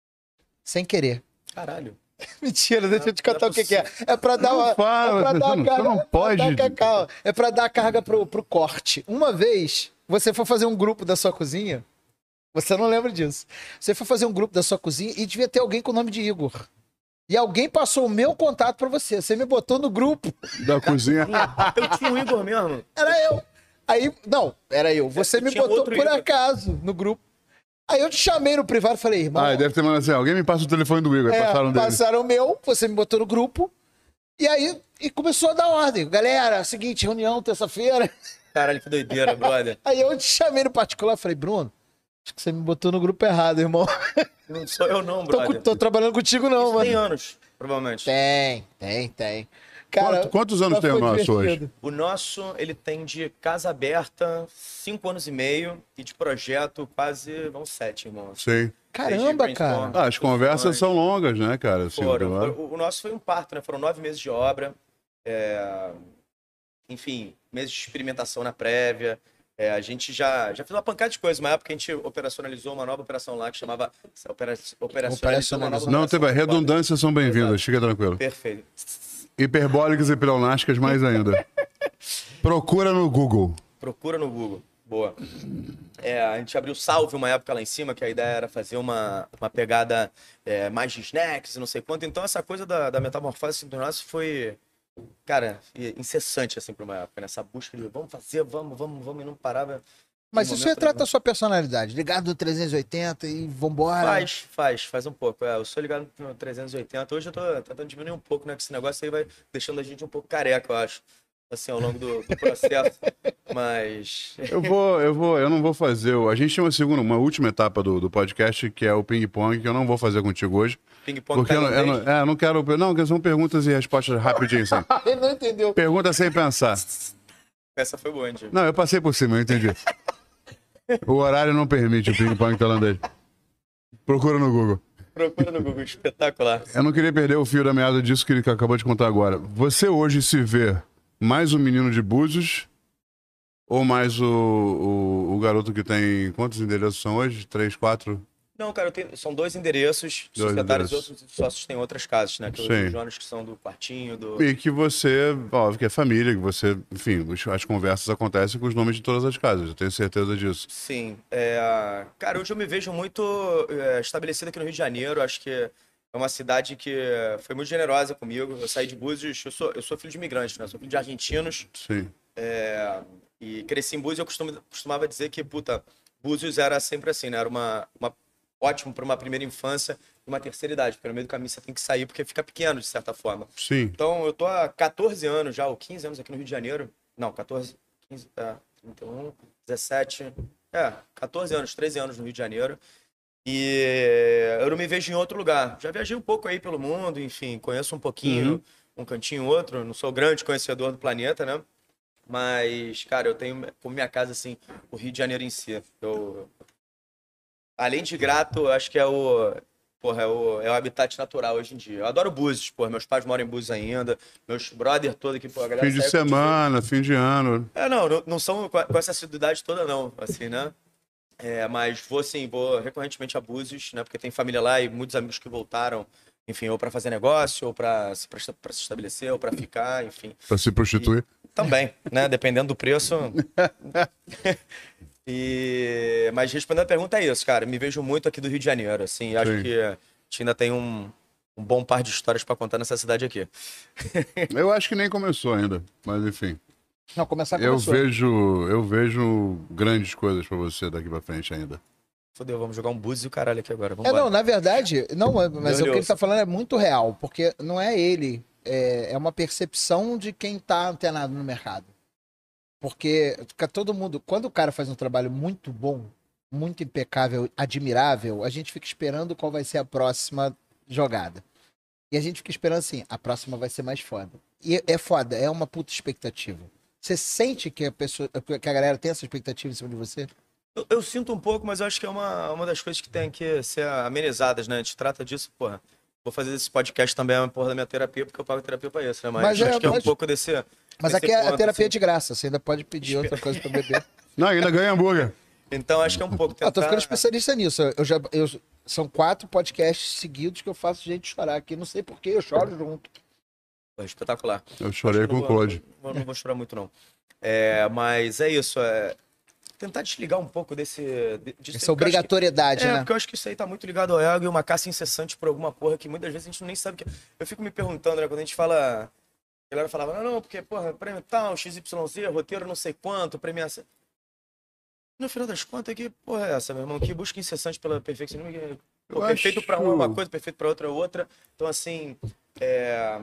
sem querer. Caralho. Mentira, deixa eu te Não, contar não o é que, que é. É pra dar uma. Não fala, é pra você dar não- a carga, você não é pra pode. dar a calma, é pra dar a carga pro, pro corte. Uma vez, você foi fazer um grupo da sua cozinha. Você não lembra disso. Você foi fazer um grupo da sua cozinha e devia ter alguém com o nome de Igor. E alguém passou o meu contato pra você. Você me botou no grupo. Da cozinha. Eu tinha o Igor mesmo. Era eu. Aí, não, era eu. Você Eu me tinha botou outro por Igor. acaso no grupo. Aí eu te chamei no privado e falei, irmão. Ah, deve ter mandado assim, alguém me passa o telefone do Igor, É, passaram dele. passaram o meu, você me botou no grupo. E aí e começou a dar ordem. Galera, seguinte, reunião terça-feira. Caralho, que doideira, brother. Aí eu te chamei no particular e falei, Bruno, acho que você me botou no grupo errado, irmão. Não sou eu não, Tô, brother. tô trabalhando contigo não, Isso mano. tem anos, provavelmente. Tem, tem, tem. Cara, Quanto- quantos anos mas tem o foi nosso hoje? divertido. O nosso, ele tem de casa aberta cinco anos e meio e de projeto quase, vão sete, irmão. Sim. Caramba, Desde cara. brainstorm, Ah, as conversas discussões. são longas, né, cara? Assim, Foram. do- Foi- o, o nosso foi um parto, né? Foram nove meses de obra. é, Enfim, meses de experimentação na prévia. É, a gente já, já fez uma pancada de coisas. Uma época a gente operacionalizou uma nova operação lá que chamava opera, operacionalizou uma nova Não, operação teve, na quadra. redundâncias são bem-vindas, Exato. fica tranquilo. Perfeito. Hiperbólicas e pleonásticas mais ainda. Procura no Google. Procura no Google. Boa. É, a gente abriu Salve uma época lá em cima, que a ideia era fazer uma, uma pegada é, mais de snacks e não sei quanto. Então essa coisa da, da metamorfose do nosso foi, cara, incessante assim por uma época, nessa busca de vamos fazer, vamos, vamos, vamos, e não parava. Mas Um isso momento, retrata né? a sua personalidade. Ligado no trezentos e oitenta e vambora. Faz, faz, faz um pouco. É, eu sou ligado no trezentos e oitenta. Hoje eu tô tentando diminuir um pouco, né? Que esse negócio aí vai deixando a gente um pouco careca, eu acho. Assim, ao longo do, do processo. Mas. Eu vou, eu vou, eu não vou fazer. o- A gente tem uma segunda, uma última etapa do, do podcast, que é o ping-pong, que eu não vou fazer contigo hoje. Ping-pong Porque eu, não- eu, tailandês. não, é, eu não quero. Não, que são perguntas e respostas rapidinhas, assim. Ele não entendeu. Pergunta sem pensar. Essa foi boa, Andy. Não, eu passei por cima, eu entendi. O horário não permite o ping-pong tailandês. Procura no Google. Procura no Google, espetacular. Eu não queria perder o fio da meada disso que ele acabou de contar agora. Você hoje se vê mais um menino de Búzios ou mais o, o, o garoto que tem... Quantos endereços são hoje? Três, quatro? Não, cara, eu tenho- são dois endereços, Dois societários endereços. e outros sócios têm outras casas, né? Que Sim. os Jonas que são do quartinho, do. E que você, óbvio que é família, que você, enfim, os- as conversas acontecem com os nomes de todas as casas, eu tenho certeza disso. Sim. É... Cara, hoje eu me vejo muito é, estabelecido aqui no Rio de Janeiro. Acho que é uma cidade que foi muito generosa comigo. Eu saí de Búzios, eu sou, eu sou filho de imigrantes, né? Eu sou filho de argentinos. Sim. É, e cresci em Búzios, eu costumo, costumava dizer que, puta, Búzios era sempre assim, né? Era uma, uma ótimo para uma primeira infância e uma terceira idade, porque no meio do caminho você tem que sair porque fica pequeno, de certa forma. Sim. Então, eu tô há quatorze anos já, ou quinze anos aqui no Rio de Janeiro. Não, quatorze, quinze, é, trinta e um, dezessete, é, quatorze anos, treze anos no Rio de Janeiro. E eu não me vejo em outro lugar. Já viajei um pouco aí pelo mundo, enfim, conheço um pouquinho, Uhum. um cantinho outro. Não sou grande conhecedor do planeta, né? Mas, cara, eu tenho como minha casa, assim, o Rio de Janeiro em si. Eu, além de grato, eu acho que é o, porra, é o, é o habitat natural hoje em dia. Eu adoro Búzios, porra, meus pais moram em Búzios ainda, meus brother todos aqui, pô, a galera Fim de sai contigo. semana, fim de ano. É, não, não, não são com com essa assiduidade toda, não, assim, né? É, mas vou, assim, vou recorrentemente a Búzios, né? Porque tem família lá e muitos amigos que voltaram, enfim, ou para fazer negócio, ou para se, pra pra se estabelecer, ou para ficar, enfim. Pra se prostituir. Também, né? Dependendo do preço. E... Mas respondendo a pergunta é isso, cara. Me vejo muito aqui do Rio de Janeiro, assim. Acho Sim. que gente ainda tem um, um bom par de histórias pra contar nessa cidade aqui. Eu acho que nem começou ainda, mas enfim. Não, começar Eu começou. vejo, eu vejo grandes coisas pra você daqui pra frente ainda. Fodeu, vamos jogar um búzios e o caralho aqui agora. É, Vambora. não, na verdade, não, mas Deus o que ele Deus. tá falando é muito real, porque não é ele, é, é uma percepção de quem tá antenado no mercado. Porque fica todo mundo, quando o cara faz um trabalho muito bom, muito impecável, admirável, a gente fica esperando qual vai ser a próxima jogada. E a gente fica esperando assim, a próxima vai ser mais foda. E é foda, é uma puta expectativa. Você sente que a pessoa, que a galera tem essa expectativa em cima de você? Eu, eu sinto um pouco, mas eu acho que é uma, uma das coisas que tem que ser amenizadas, né? A gente trata disso, porra. Vou fazer esse podcast também, é uma porra da minha terapia, porque eu pago terapia pra isso, né? Mas, Mas é- acho que é um mas- pouco desse... Mas desse aqui a, a ponto, terapia é assim. de graça, você ainda pode pedir outra coisa pra beber. Não, ainda ganha hambúrguer. Então, acho que é um pouco tentar... Ah, tô ficando especialista nisso. Eu já, eu, são quatro podcasts seguidos que eu faço gente chorar aqui. Não sei porquê, eu choro junto. Pô, espetacular. Eu chorei Acho que com eu o não vou- Claude. Não, não vou chorar muito, não. É, mas é isso, é... Tentar desligar um pouco desse... de- disso aí, Essa porque eu acho que- obrigatoriedade, É, né? porque eu acho que isso aí tá muito ligado ao ego e uma caça incessante por alguma porra que muitas vezes a gente nem sabe que... Eu fico me perguntando, né, quando a gente fala... A galera falava, não, não, porque, porra, prêmio tal, X Y Z, roteiro não sei quanto, premiação... No final das contas, que porra é essa, meu irmão? Que busca incessante pela perfeição. Pô, Eu perfeito acho- pra um é uma coisa, perfeito pra outra é outra. Então, assim, é...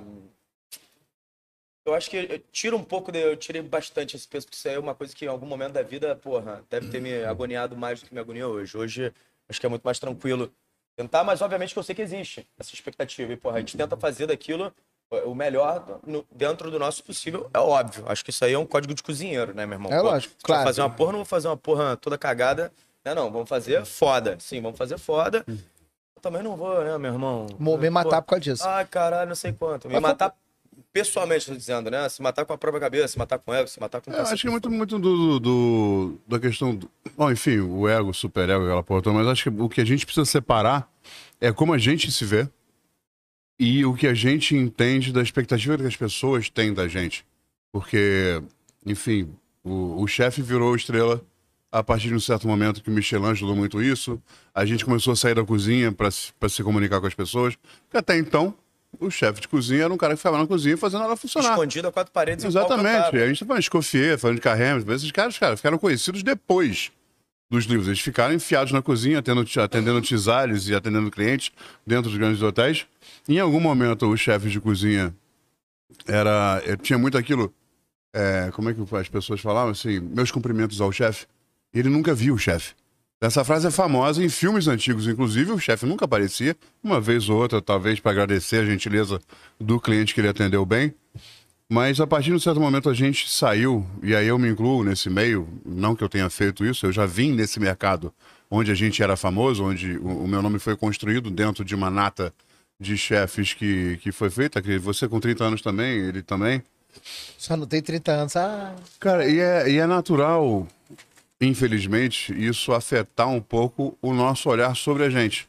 eu acho que eu tiro um pouco, de... eu tirei bastante esse peso, porque isso aí é uma coisa que em algum momento da vida, porra, deve ter me agoniado mais do que me agonia hoje. Hoje, acho que é muito mais tranquilo tentar, mas obviamente que eu sei que existe essa expectativa. E, porra, a gente tenta fazer daquilo o melhor no- dentro do nosso possível, é óbvio. Acho que isso aí é um código de cozinheiro, né, meu irmão? É Pô, lógico, se eu claro. fazer uma porra, não vou fazer uma porra toda cagada. Não, não, vamos fazer foda. Sim, vamos fazer foda. Eu também não vou, né, meu irmão? Mo- Me matar Pô, por causa disso. ai, caralho, não sei quanto. Me Mas foi- matar pessoalmente, tô dizendo, né? Se matar com a própria cabeça, se matar com ego, se matar com... Eu acho que é muito, muito do, do- da questão. Do, bom, enfim, o ego, o super ego, aquela porra toda, mas acho que o que a gente precisa separar é como a gente se vê e o que a gente entende da expectativa que as pessoas têm da gente. Porque, enfim, o, o chefe virou estrela a partir de um certo momento que o Michelin ajudou muito isso. A gente começou a sair da cozinha para se, pra se comunicar com as pessoas. Porque até então, o chefe de cozinha era um cara que ficava na cozinha fazendo ela funcionar. Escondido a quatro paredes. e o pau Exatamente. cantava. A gente tá falando de Escoffier, falando de Carême, esses caras, cara, ficaram conhecidos depois dos livros. Eles ficaram enfiados na cozinha, atendendo, atendendo tisalhos e atendendo clientes dentro dos grandes hotéis. Em algum momento, o chefe de cozinha era... eh, tinha muito aquilo... eh, como é que as pessoas falavam? Assim, meus cumprimentos ao chefe. Ele nunca viu o chefe. Essa frase é famosa em filmes antigos, inclusive, o chefe nunca aparecia, uma vez ou outra, talvez para agradecer a gentileza do cliente que ele atendeu bem. Mas a partir de um certo momento a gente saiu, e aí eu me incluo nesse meio, não que eu tenha feito isso, eu já vim nesse mercado onde a gente era famoso, onde o, o meu nome foi construído dentro de uma nata de chefes que, que foi feita, que você com trinta anos também, ele também. Só não tem trinta anos. Ah, Cara, e é, e é natural, infelizmente, isso afetar um pouco o nosso olhar sobre a gente.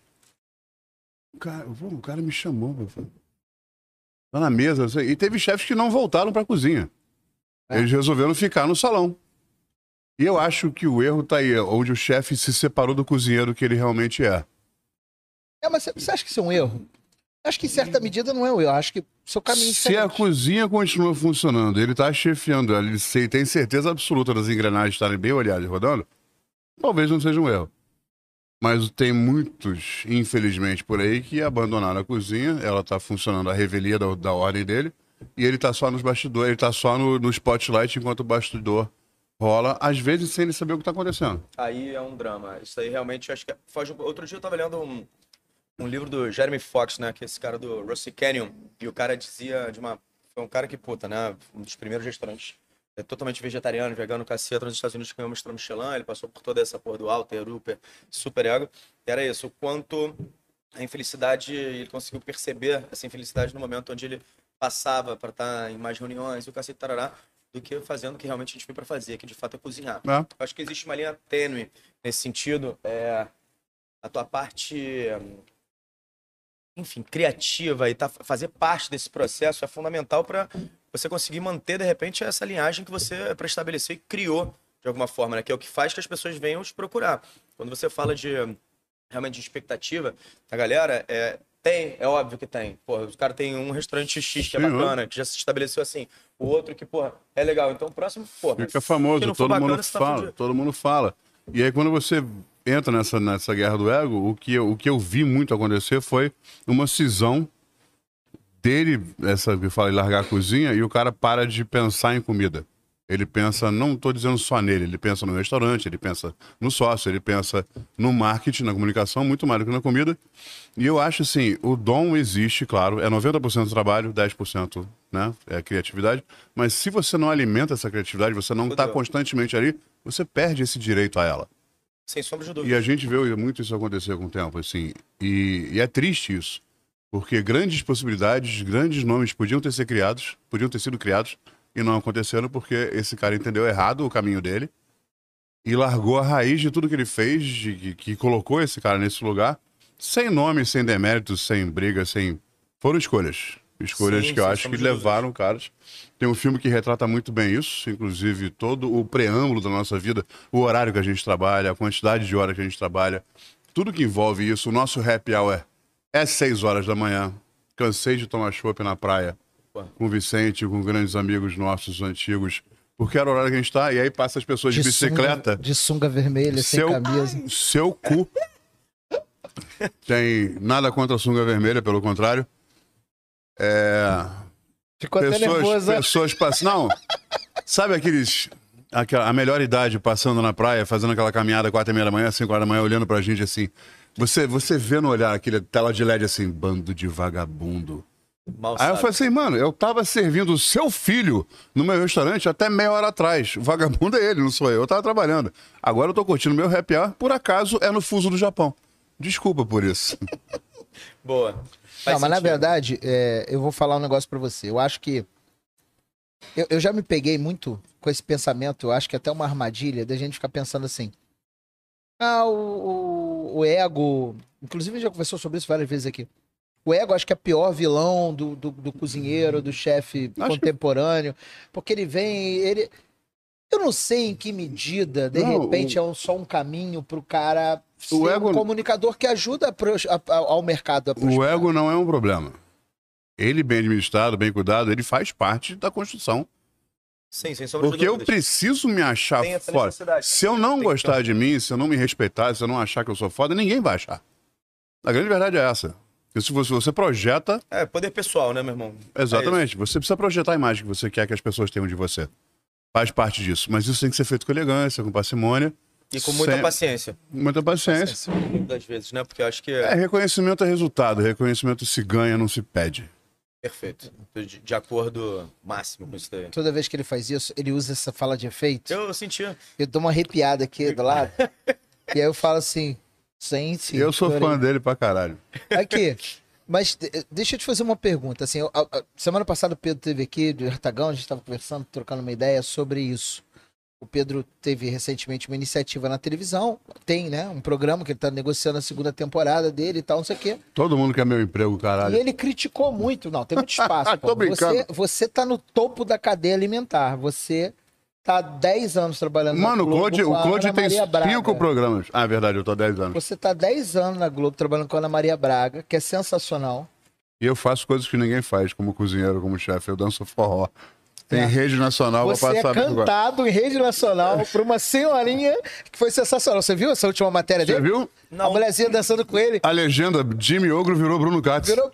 O cara, pô, o cara me chamou, meu filho. Tá na mesa, eu sei. E teve chefes que não voltaram pra cozinha. É. Eles resolveram ficar no salão. E eu acho que o erro tá aí, onde o chefe se separou do cozinheiro que ele realmente é. é, mas você- você acha que isso é um erro? Acho que em certa medida não é um erro. Acho que o seu caminho é Se a diferente. cozinha continua funcionando, ele tá chefiando ela, ele se- tem certeza absoluta das engrenagens estarem bem olhadas e rodando, talvez não seja um erro. Mas tem muitos, infelizmente, por aí que abandonaram a cozinha, ela tá funcionando a revelia da, da ordem dele, e ele tá só nos bastidores, ele tá só no, no spotlight enquanto o bastidor rola, às vezes sem ele saber o que tá acontecendo. Aí é um drama. Isso aí realmente acho que foge. Outro dia eu tava lendo um, um livro do Jeremy Fox, né? Que é esse cara do Rusty Canyon. E o cara dizia de uma. Foi um cara que, puta, né? Um dos primeiros restaurantes. É totalmente vegetariano, vegano, caceta, nos Estados Unidos, ganhou uma estrela Michelin. Ele passou por toda essa porra do Alter, Uber, Super Ego. E era isso. O quanto a infelicidade. Ele conseguiu perceber essa infelicidade no momento onde ele passava para estar em mais reuniões, o cacete tarará, do que fazendo o que realmente a gente veio para fazer, que de fato é cozinhar. É. Eu acho que existe uma linha tênue nesse sentido. É, a tua parte, hum, enfim, criativa e tá, fazer parte desse processo é fundamental para você conseguir manter, de repente, essa linhagem que você pré-estabeleceu e criou de alguma forma, né? Que é o que faz que as pessoas venham te procurar. Quando você fala de realmente de expectativa da galera, é, Tem, é óbvio que tem. Porra, os caras tem um restaurante X que é Sim, bacana, que já se estabeleceu assim. O outro que, porra, é legal. Então o próximo, porra. Fica famoso, se não for todo bacana, mundo você tá fala, fudido. todo mundo fala. E aí quando você entra nessa, nessa guerra do ego, o que, eu, o que eu vi muito acontecer foi uma cisão dele, essa que eu falei, largar a cozinha, e o cara para de pensar em comida. Ele pensa, não estou dizendo só nele, ele pensa no restaurante, ele pensa no sócio, ele pensa no marketing, na comunicação, muito mais do que na comida. E eu acho assim, o dom existe, claro, é noventa por cento do trabalho, dez por cento, né, é criatividade, mas se você não alimenta essa criatividade, você não está Fudeu. constantemente ali, você perde esse direito a ela. Sem sombra de E dúvida. a gente vê muito isso acontecer com o tempo, assim, e, e é triste isso, porque grandes possibilidades, grandes nomes podiam ter sido criados, podiam ter sido criados, e não aconteceram porque esse cara entendeu errado o caminho dele e largou a raiz de tudo que ele fez, de, que, que colocou esse cara nesse lugar, sem nome, sem deméritos, sem briga, sem... Foram escolhas. Escolhas Sim, que eu sem acho que sombra de dúvidas. levaram caras. Tem um filme que retrata muito bem isso, inclusive todo o preâmbulo da nossa vida, o horário que a gente trabalha, a quantidade de horas que a gente trabalha, tudo que envolve isso. O nosso happy hour é seis horas da manhã. Cansei de tomar chopp na praia com o Vicente, com grandes amigos nossos antigos, porque era o horário que a gente tá, e aí passa as pessoas de, bicicleta. Sunga, de sunga vermelha, Seu, sem camisa. seu cu. Tem nada contra a sunga vermelha, pelo contrário. É, Ficou até pessoas, nervoso. pessoas passam. Não, sabe aqueles. Aquela, a melhor idade passando na praia, fazendo aquela caminhada quatro e meia da manhã, cinco horas da manhã, olhando pra gente assim. Você, você vê no olhar aquele tela de L E D assim, bando de vagabundo. Mal Aí eu sabe. falei assim, mano, eu tava servindo o seu filho no meu restaurante até meia hora atrás. O vagabundo é ele, não sou eu. Eu tava trabalhando. Agora eu tô curtindo meu happy hour, por acaso é no fuso do Japão. Desculpa por isso. Boa. Faz Não, mas na sentido. verdade, é, eu vou falar um negócio pra você. Eu acho que. Eu, eu já me peguei muito com esse pensamento, eu acho que é até uma armadilha da gente ficar pensando assim. Ah, o, o, o ego. Inclusive, a gente já conversou sobre isso várias vezes aqui. O ego, acho que é o pior vilão do, do, do cozinheiro, do chefe Acho que- contemporâneo. Porque ele vem. Ele... Eu não sei em que medida, de Não, repente, o- é um- só um caminho pro cara ser O um ego- comunicador que ajuda a pros- a- a- ao mercado a O prosperar. ego não é um problema. Ele, bem administrado, bem cuidado, ele faz parte da construção. Sim, sem sombra Porque de eu dúvidas. preciso me achar Tem essa foda. necessidade. Se eu não Tem que gostar ter. de mim, se eu não me respeitar, se eu não achar que eu sou foda, ninguém vai achar. A grande verdade é essa. Porque se você, você projeta, É, poder pessoal, né, meu irmão? É exatamente, você precisa projetar a imagem que você quer que as pessoas tenham de você. Faz parte disso. Mas isso tem que ser feito com elegância, com parcimônia. isso. E com muita sem- paciência. Muita paciência. Muitas vezes, né? Porque eu acho que É, é reconhecimento é resultado. Reconhecimento se ganha, não se pede. perfeito. De, de acordo máximo com isso daí. Toda vez que ele faz isso, ele usa essa fala de efeito. Eu senti. Eu dou uma arrepiada aqui do lado. E aí eu falo assim, gente... eu sou adorei. fã dele pra caralho. Aqui, mas de- deixa eu te fazer uma pergunta. Assim, eu- a- a- semana passada o Pedro teve aqui, do Artagão, a gente estava conversando, trocando uma ideia sobre isso. O Pedro teve recentemente uma iniciativa na televisão, tem, né, um programa que ele está negociando a segunda temporada dele e tal, não sei o quê. Todo mundo quer meu emprego, caralho. E ele criticou muito. Não, tem muito espaço. Tô pô. brincando. Você, você tá no topo da cadeia alimentar. Você tá há dez anos trabalhando Mano, na o Globo Claude, com o a Claude Ana tem Maria Braga. cinco programas. Ah, é verdade, eu tô há dez anos. Você tá há dez anos na Globo trabalhando com a Ana Maria Braga, que é sensacional. E eu faço coisas que ninguém faz, como cozinheiro, como chefe. Eu danço forró. Tem É. rede nacional Você pra é passar. por- cantado em rede nacional por uma senhorinha que foi sensacional. Você viu essa última matéria Você dele? viu? A mulherzinha dançando com ele. A legenda, Jimmy Ogro virou Bruno Katz. Virou...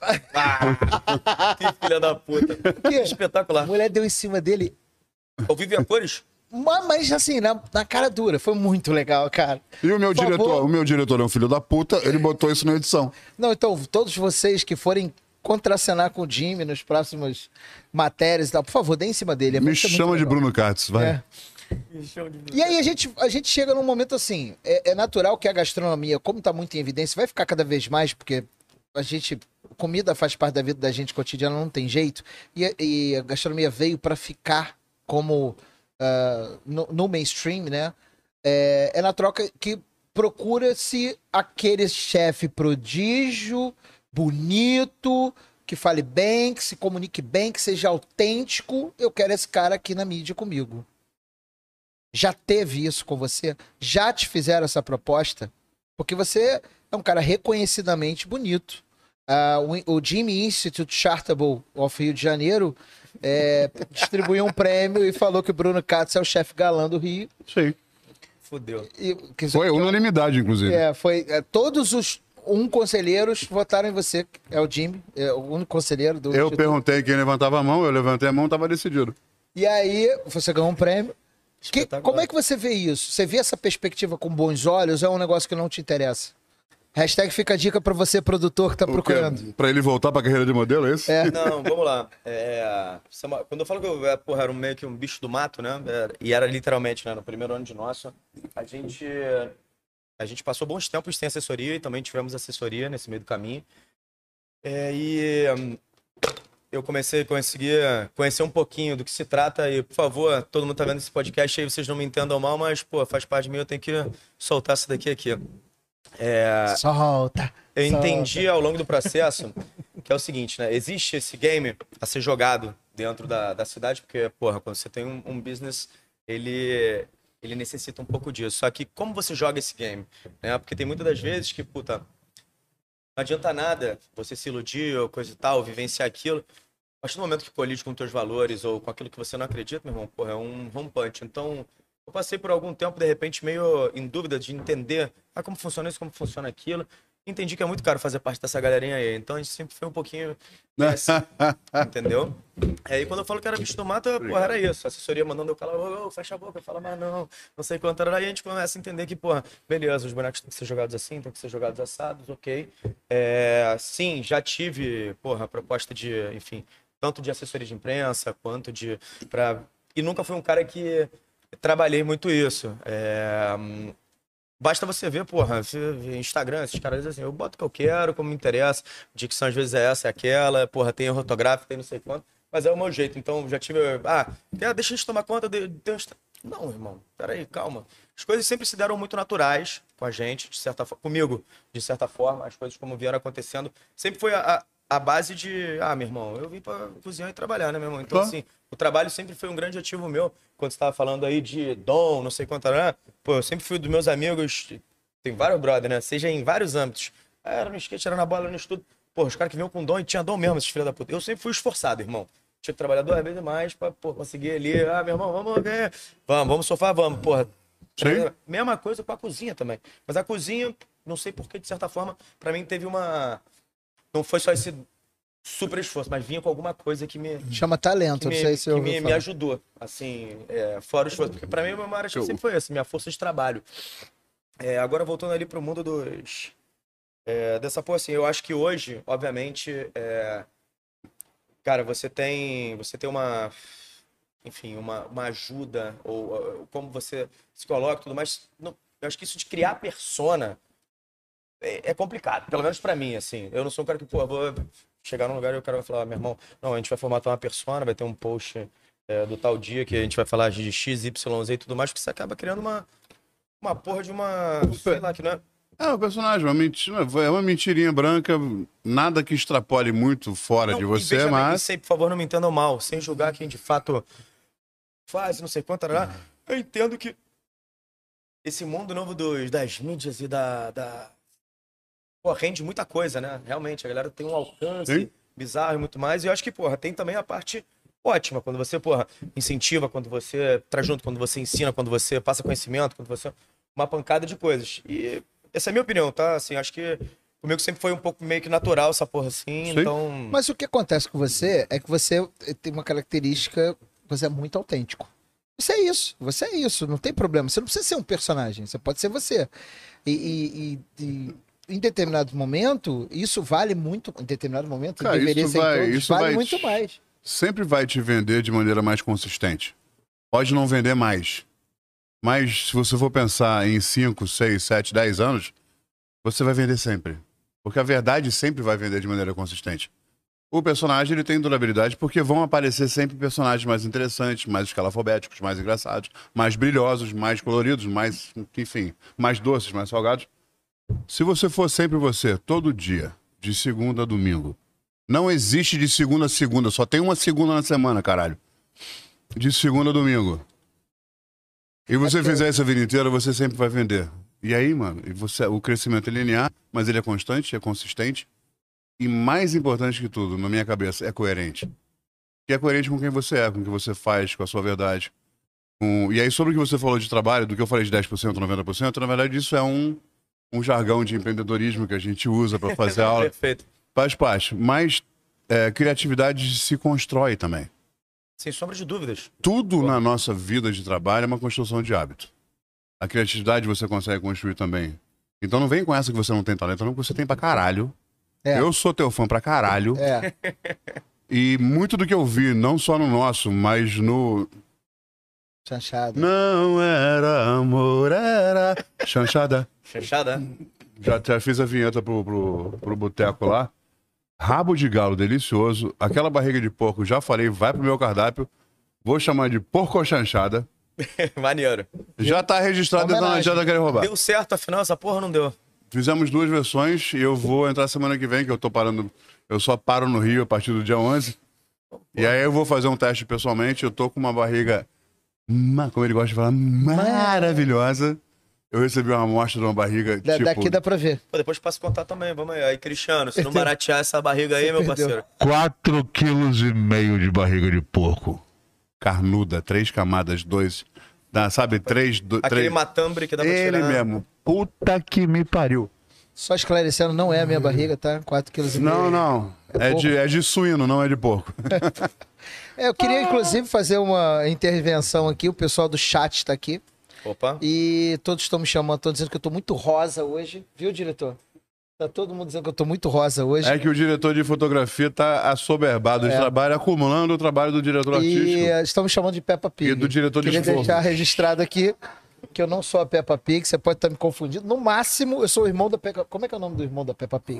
Que filha da puta. Que? A Espetacular. mulher deu em cima dele. Ao vivo e a cores? Mas, mas, assim, na, na cara dura. Foi muito legal, cara. E o meu Por diretor, favor. o meu diretor é um filho da puta, ele botou isso na edição. Não, então, todos vocês que forem contracenar com o Jimmy nos próximos matérias e tal, por favor, dê em cima dele. É Me muito- é muito chama de legal. Bruno Katz, vai. É. E aí a gente, a gente chega num momento assim, é, é natural que a gastronomia, como está muito em evidência, vai ficar cada vez mais, porque a gente, comida faz parte da vida da gente cotidiana, não tem jeito, e, a- e a gastronomia veio para ficar como ah, no, no mainstream, né? É, é natural que, que procura-se aquele chefe prodígio, bonito, que fale bem, que se comunique bem, que seja autêntico. Eu quero esse cara aqui na mídia comigo. Já teve isso com você? Já te fizeram essa proposta? Porque você é um cara reconhecidamente bonito. Ah, o, o Jimmy Institute Charitable of Rio de Janeiro é, distribuiu um prêmio e falou que o Bruno Katz é o chefe galã do Rio. Sim. Fudeu. E, que, Foi unanimidade, inclusive. É, foi. É, todos os um conselheiros votaram em você. É o Jimmy, é o único conselheiro do Eu Instituto. perguntei quem levantava a mão, eu levantei a mão, tava decidido. E aí, você ganhou um prêmio. Que, Espetacular. como é que você vê isso? Você vê essa perspectiva com bons olhos ou é um negócio que não te interessa? Hashtag fica a dica pra você, produtor, que tá O quê? procurando. Pra ele voltar pra carreira de modelo, é isso? É. Não, vamos lá. É, isso é uma- quando eu falo que eu é, porra, era um- meio que um bicho do mato, né? Era- e era literalmente, né? No primeiro ano de nosso, a gente, a gente passou bons tempos sem assessoria e também tivemos assessoria nesse meio do caminho. É, e hum, eu comecei a conseguir conhecer um pouquinho do que se trata e, por favor, todo mundo tá vendo esse podcast aí, vocês não me entendam mal, mas, pô, faz parte de mim, eu tenho que soltar isso daqui aqui. É, Solta. eu solta. entendi ao longo do processo que é o seguinte, né? Existe esse game a ser jogado dentro da, da cidade, porque, porra, quando você tem um, um business, ele, ele necessita um pouco disso. Só que como você joga esse game? Né? Porque tem muitas das vezes que, puta, não adianta nada você se iludir ou coisa e tal, vivenciar aquilo. A partir do momento que colide com os teus valores ou com aquilo que você não acredita, meu irmão, porra, é um home punch. Então, eu passei por algum tempo, de repente, meio em dúvida de entender ah, como funciona isso, como funciona aquilo. Entendi que é muito caro fazer parte dessa galerinha aí. Então, a gente sempre foi um pouquinho assim, entendeu? Aí, quando eu falo que era bicho do mato, porra, era isso. A assessoria mandando eu falar, ô, ô, fecha a boca. Eu falo, mas não, não sei quanto era. Aí a gente começa a entender que, porra, beleza, os bonecos têm que ser jogados assim, têm que ser jogados assados, ok. É, sim, já tive, porra, a proposta de, enfim, tanto de assessoria de imprensa, quanto de... Pra... E nunca fui um cara que trabalhei muito isso. É... Basta você ver, porra, Instagram, esses caras assim, eu boto o que eu quero, como me interessa, dicção às vezes é essa, é aquela, porra, tem erro ortográfico, tem não sei quanto, mas é o meu jeito, então já tive, ah, deixa a gente tomar conta de... de... Não, irmão, peraí, calma. As coisas sempre se deram muito naturais com a gente, de certa forma, comigo, de certa forma, as coisas como vieram acontecendo, sempre foi a, a base de, ah, meu irmão, eu vim pra cozinhar e trabalhar, né, meu irmão? Então, assim, o trabalho sempre foi um grande ativo meu. Quando você estava falando aí de dom, não sei quanto era, pô, eu sempre fui dos meus amigos, tem vários brothers, né? Seja em vários âmbitos. Ah, era no skate, era na bola, era no estudo. Pô, os caras que vinham com dom e tinha dom mesmo, esses filhos da puta. Eu sempre fui esforçado, irmão. Tinha que trabalhar duas vezes mais pra, pô, conseguir ali. Ah, meu irmão, vamos ver. Vamos, vamos sofá, vamos, porra. Sim. Mesma coisa com a cozinha também. Mas a cozinha, não sei porquê, de certa forma, pra mim teve uma... Não foi só esse super esforço, mas vinha com alguma coisa que me... Chama talento, que não me, sei se eu que ouvi me, me falar. ajudou, assim, é, fora o esforço. Porque pra mim, a minha área sempre foi essa, minha força de trabalho. É, agora, voltando ali pro mundo dos... É, dessa porra, assim, eu acho que hoje, obviamente, é, cara, você tem, você tem uma... Enfim, uma, uma ajuda, ou, ou como você se coloca e tudo mais. Não, eu acho que isso de criar persona é, é complicado, pelo menos pra mim, assim. Eu não sou um cara que, pô, vou chegar num lugar e o cara vai falar, ah, meu irmão, não, a gente vai formatar uma persona, vai ter um post é, do tal dia que a gente vai falar de X, Y, Z e tudo mais, porque você acaba criando uma, uma porra de uma, sei lá, que não é... É, o personagem, uma mentira, é uma mentirinha branca, nada que extrapole muito fora Não, de e você, veja bem, mas... e sei, por favor, não me entendam mal, sem julgar quem de fato faz, não sei quanto, lá. Eu entendo que esse mundo novo dos, das mídias e da... da... Pô, rende muita coisa, né? Realmente, a galera tem um alcance Sim. bizarro e muito mais. E eu acho que, porra, tem também a parte ótima, quando você, porra, incentiva, quando você traz junto, quando você ensina, quando você passa conhecimento, quando você... Uma pancada de coisas. E essa é a minha opinião, tá? Assim, acho que comigo sempre foi um pouco meio que natural essa porra assim, Sim. então... Mas o que acontece com você é que você tem uma característica, você é muito autêntico. Você é isso, você é isso, não tem problema. Você não precisa ser um personagem, você pode ser você. E, e- e- e em determinado momento, isso vale muito. Em determinado momento, Cara, deveria isso ser em vai- todos, isso vale vai muito te- mais. sempre vai te vender de maneira mais consistente. Pode não vender mais. Mas se você for pensar em cinco, seis, sete, dez anos, você vai vender sempre. Porque a verdade sempre vai vender de maneira consistente. O personagem ele tem durabilidade porque vão aparecer sempre personagens mais interessantes, mais escalafobéticos, mais engraçados, mais brilhosos, mais coloridos, mais, enfim, mais doces, mais salgados. Se você for sempre você, todo dia, de segunda a domingo, não existe de segunda a segunda, só tem uma segunda na semana, caralho. De segunda a domingo. E você fizer isso a vida inteira, você sempre vai vender. E aí, mano, e você, o crescimento é linear, mas ele é constante, é consistente. e mais importante que tudo, na minha cabeça, é coerente. Que é coerente com quem você é, com o que você faz, com a sua verdade. Com... E aí, sobre o que você falou de trabalho, do que eu falei de dez por cento, noventa por cento, na verdade, isso é um, um jargão de empreendedorismo que a gente usa para fazer aula. Perfeito. Faz parte. Mas é, criatividade se constrói também. Sem sombra de dúvidas. Tudo na nossa vida de trabalho é uma construção de hábito. A criatividade você consegue construir também. Então não vem com essa que você não tem talento, não, que você tem pra caralho. É. Eu sou teu fã pra caralho. É. E muito do que eu vi, não só no nosso, mas no... Chanchada. Não era amor, era... Chanchada. Chanchada? Já, já fiz a vinheta pro, pro, pro boteco lá. Rabo de galo delicioso. Aquela barriga de porco, já falei, vai pro meu cardápio. Vou chamar de porco chanchada. Maneiro. Já tá registrado, então não Homenagem. adianta querer roubar. Deu certo, afinal, essa porra não deu. Fizemos duas versões e eu vou entrar semana que vem, que eu tô parando. Eu só paro no Rio a partir do dia onze. E aí eu vou fazer um teste pessoalmente. Eu tô com uma barriga, ma- como ele gosta de falar, maravilhosa. Eu recebi uma amostra de uma barriga, Da- tipo... Daqui dá pra ver. Pô, depois posso contar também, vamos aí. Aí, Cristiano, se não baratear essa barriga aí, meu perdeu. parceiro. quatro quilos e meio de barriga de porco. Carnuda, três camadas, dois... Dá, sabe, três... Do, Aquele três... matambre que dá pra Ele tirar. mesmo. Puta que me pariu. Só esclarecendo, não é a minha barriga, tá? quatro quilos e meio. Não, não. É É, pouco. de, é de suíno, não é de porco. É, eu queria, inclusive, fazer uma intervenção aqui. O pessoal do chat está aqui. Opa. E todos estão me chamando, estão dizendo que eu tô muito rosa hoje. Viu, diretor? Tá todo mundo dizendo que eu tô muito rosa hoje. É que o diretor de fotografia tá assoberbado. Ele É. trabalha acumulando o trabalho do diretor artístico. E eh, estão me chamando de Peppa Pig. E do diretor de Queria esforço. deixar registrado aqui que eu não sou a Peppa Pig. Você pode estar me confundindo. No máximo, eu sou o irmão da Peppa... Como é que é o nome do irmão da Peppa Pig?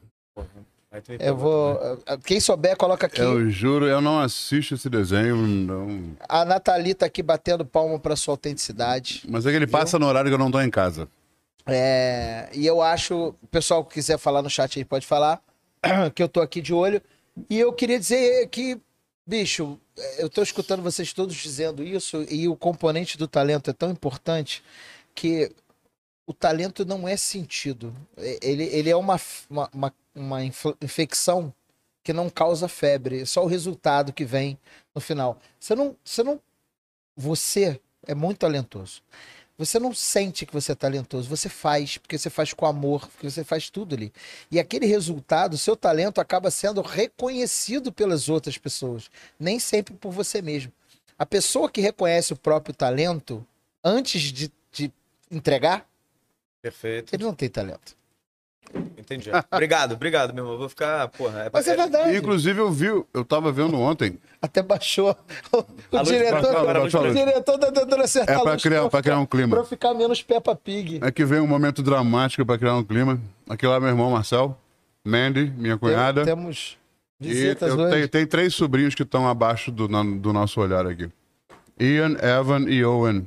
Aí tu me Eu pergunta, vou... né? Quem souber, coloca aqui. Eu juro, eu não assisto esse desenho. Não... A Nathalie tá aqui batendo palma para sua autenticidade. Mas é que ele passa no horário que eu não tô em casa. É, e eu acho, o pessoal que quiser falar no chat aí pode falar, que eu tô aqui de olho. E eu queria dizer que, bicho, eu tô escutando vocês todos dizendo isso, e o componente do talento é tão importante que o talento não é sentido. Ele, ele é uma, uma, uma, uma infla- infecção que não causa febre, é só o resultado que vem no final. Você não, você não, você é muito talentoso. Você não sente que você é talentoso, você faz, porque você faz com amor, porque você faz tudo ali. E aquele resultado, o seu talento acaba sendo reconhecido pelas outras pessoas, nem sempre por você mesmo. A pessoa que reconhece o próprio talento, antes de, de entregar, Perfeito. ele não tem talento. Entendi. Obrigado, obrigado, meu irmão. Vou ficar, porra. Mas é verdade. Inclusive, eu vi, eu tava vendo ontem. Até baixou. O, o A luz diretor, baixou, o baixou a luz. diretor tá tentando acertar É a pra luz criar, eu pra criar um ficar- clima. Pra eu ficar menos Peppa Pig. É que vem um momento dramático pra criar um clima. Aqui lá, meu irmão Marcel, Mandy, minha cunhada. Tem- Temos E visitas eu hoje. tenho, tem três sobrinhos que estão abaixo do, na- do nosso olhar aqui. Ian, Evan e Owen.